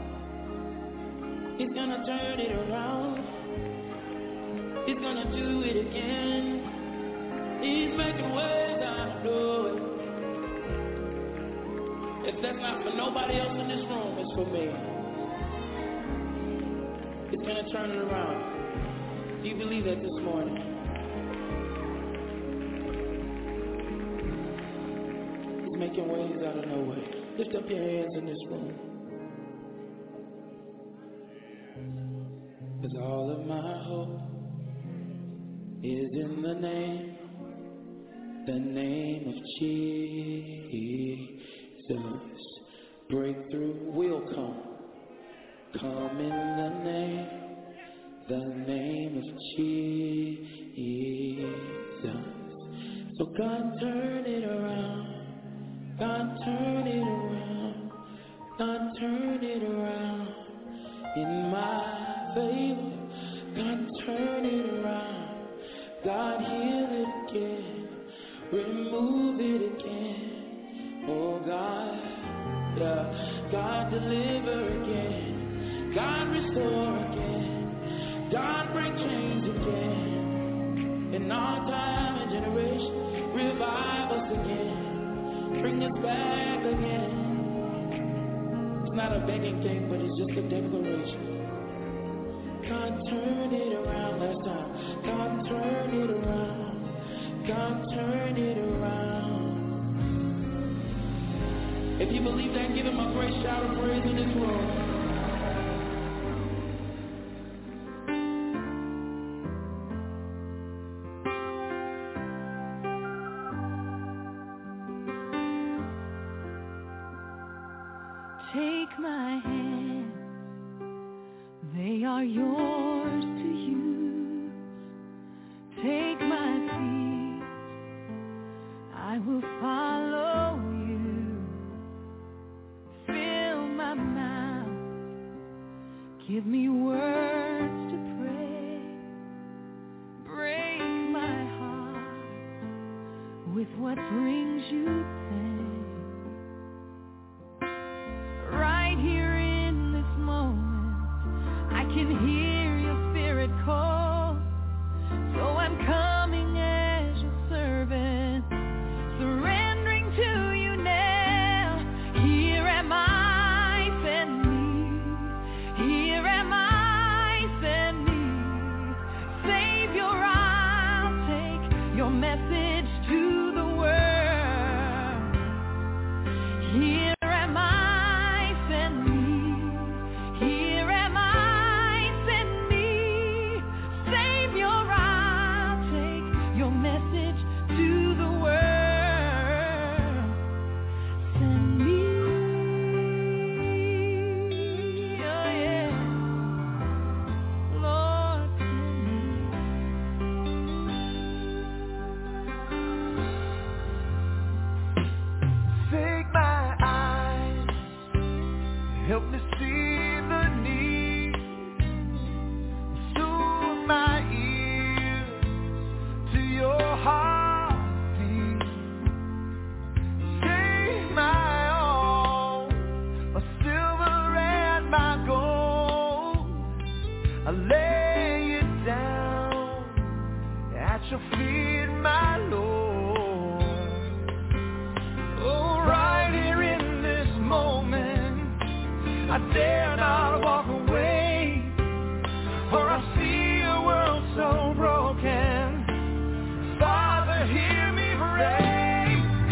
Speaker 15: He's gonna turn it around. He's gonna do it again. He's making ways out of no way. If that's not for nobody else in this room, it's for me. He's gonna turn it around. Do you believe that this morning? Making ways out of no way. Lift up your hands in this room. Cause all of my hope is in the name of Jesus. Breakthrough will come in the name of Jesus. So God, turn it around. God, turn it around. God, turn it around in my favor. God, turn it around. God, heal it again. Remove it again. Oh God, yeah. God, deliver again. God, restore again. God, break chains again. In our time and generation, revive us again. Bring us back again. It's not a begging thing, but it's just a declaration. God, turn it around last time. God, turn it around. God, turn it around. If you believe that, give him a great shout of praise in this room.
Speaker 5: Take my hand, they are yours to you. Take my feet, I will follow you. Fill my mouth, give me words to pray. Break my heart with what brings you pain. Right here in this moment, I can hear your spirit call. So I'm coming as your servant, surrendering to you now. Here am I, send me. Here am I, send me. Savior, I'll take your message to the world. Here am I.
Speaker 2: Help me see the need. Soothe my ears to your heartbeat. Take my all, my silver and my gold. I lay it down at your feet, my Lord. Oh, right here in this moment, I dare not walk away, for I see a world so broken. Father, hear me pray.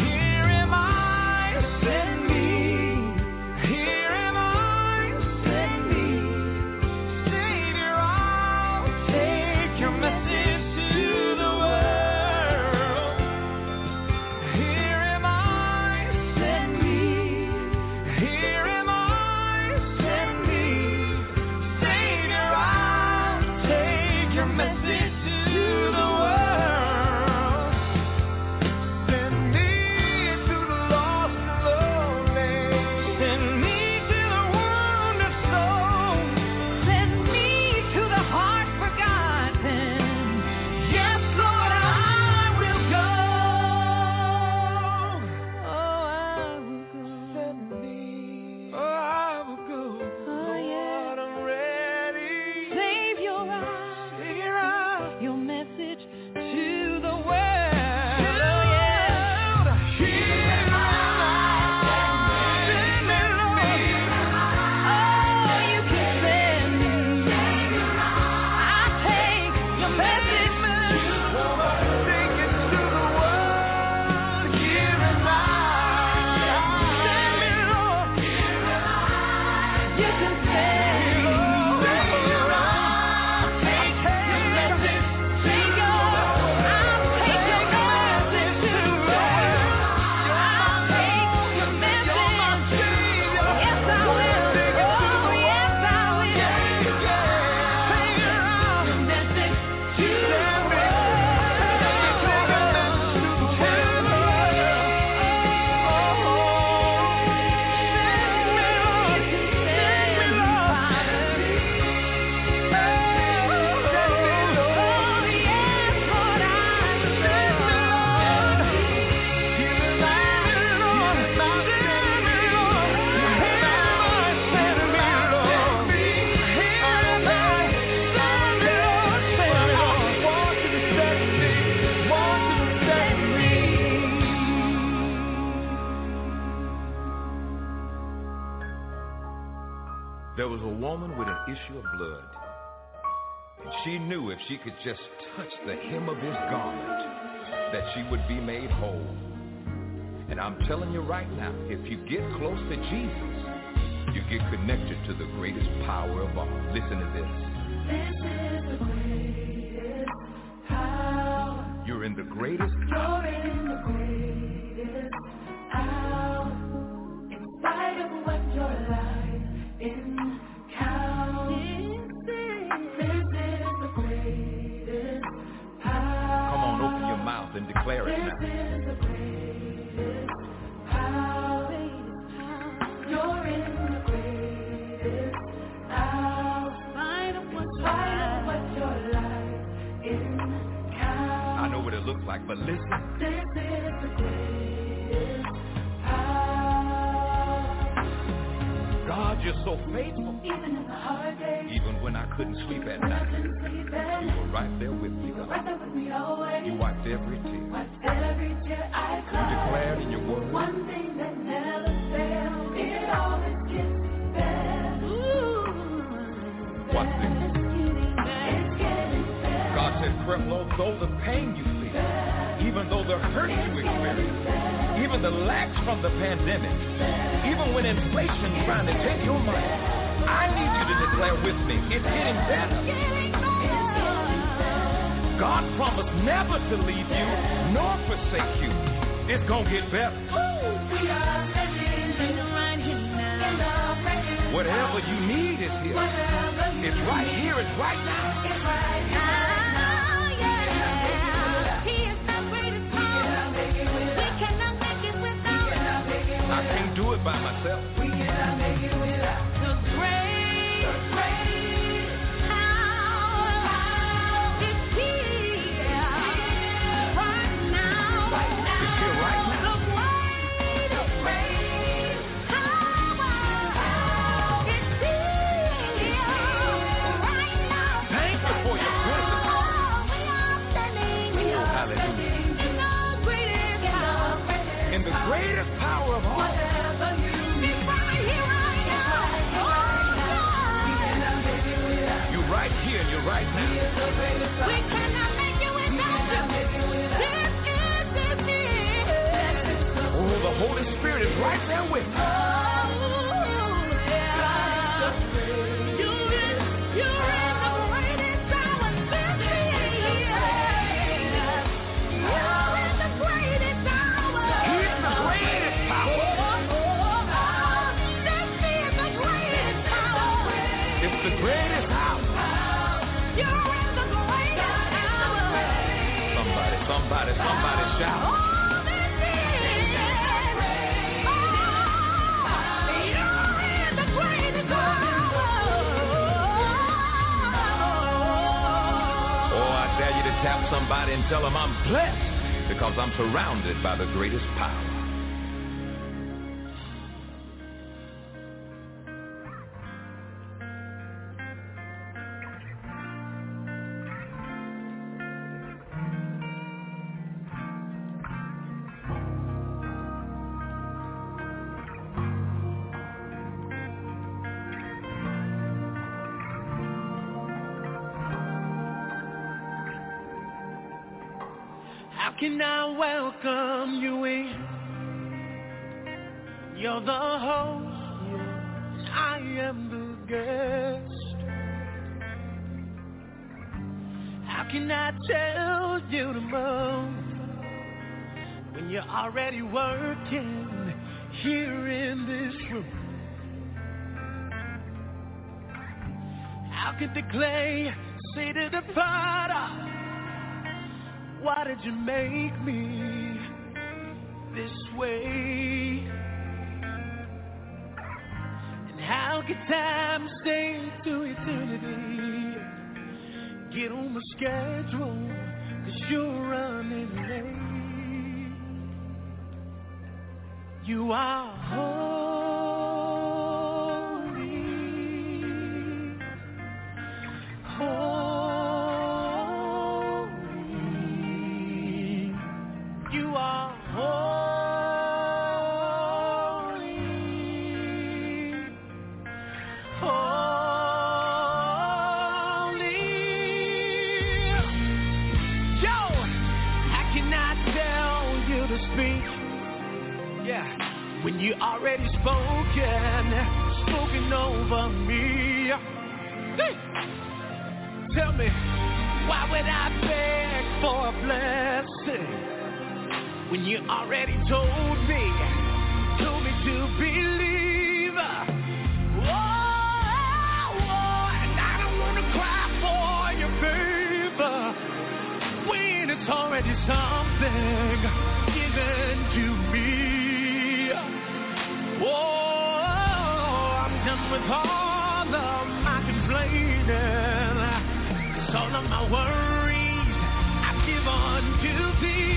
Speaker 5: take your message to the world. Here am I, send me. Here am I, send me. Savior, I'll take your message to the world. Send me to the lost and lonely. Send me to the wounded soul. Send me to the heart forgotten. Yes, Lord, I will go. Oh, I will go. Send me. Oh, I will go. Oh, yeah. Lord, I'm ready. Savior, your message to the world.
Speaker 16: There was a woman with an issue of blood, and she knew if she could just touch the hem of his garment, that she would be made whole. And I'm telling you right now, if you get close to Jesus, you get connected to the greatest power of all. Listen to this.
Speaker 5: This is the greatest power.
Speaker 16: You're in the greatest
Speaker 5: You're in the greatest power. In spite of what your life encounters, this is the greatest power.
Speaker 16: Come on, open your mouth and declare it now.
Speaker 5: This is the greatest power. You're in the greatest power. In spite of what your life encounters.
Speaker 16: I know what it looks like, but listen.
Speaker 5: This is the greatest power.
Speaker 16: God, you're so faithful.
Speaker 5: Even in the hard days.
Speaker 16: Even when I couldn't sleep at night. You were right there with me, God.
Speaker 5: Right there with me always.
Speaker 16: You wiped every tear.
Speaker 5: Wiped every tear I cried.
Speaker 16: You declared in your word.
Speaker 5: One thing that never fails. It always gets better.
Speaker 16: Watch this.
Speaker 5: It's getting better.
Speaker 16: God said, Creflo, though the pain you feel, even though the hurt you experience, even the lacks from the pandemic, even when inflation's trying to take your money, I need you to declare with me, it's getting better. God promised never to leave you nor forsake you. It's gonna get better. Whatever you need is here. It's right here, it's right now. I can't do it by myself.
Speaker 5: We cannot make it without the great power is here right now.
Speaker 16: It's here right now.
Speaker 5: The great power is here right now.
Speaker 16: Thank you for your presence.
Speaker 5: We are
Speaker 16: Hallelujah.
Speaker 5: in the greatest
Speaker 16: power of all. You're right here and you're right now.
Speaker 5: We cannot make it without you.
Speaker 16: Oh, the Holy Spirit is right there with you.
Speaker 5: You're in the greatest power.
Speaker 4: shout. Tap somebody and tell them I'm blessed because I'm surrounded by the greatest power.
Speaker 2: Can I welcome you in? You're the host, and I am the guest. How can I tell you to move when you're already working here in this room? How could the clay say to the potter, why did you make me this way? And how could time stay to eternity? Get on the schedule, 'cause you're running late. You are holy, holy. You are holy, holy. Yo, how can I tell you to speak? Yeah, when you already spoken over me. Hey. Tell me, why would I beg for a blessing when you already told me to believe? Oh, and I don't want to cry for your favor when it's already something given to me. Oh, I'm done with all of my complaining, 'cause all of my worries I've given to thee.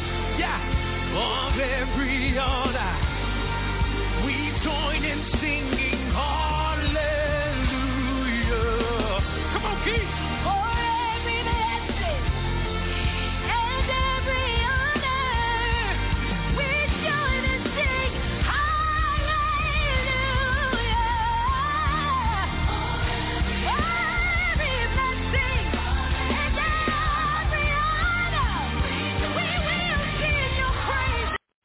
Speaker 2: Of every order, we join and sing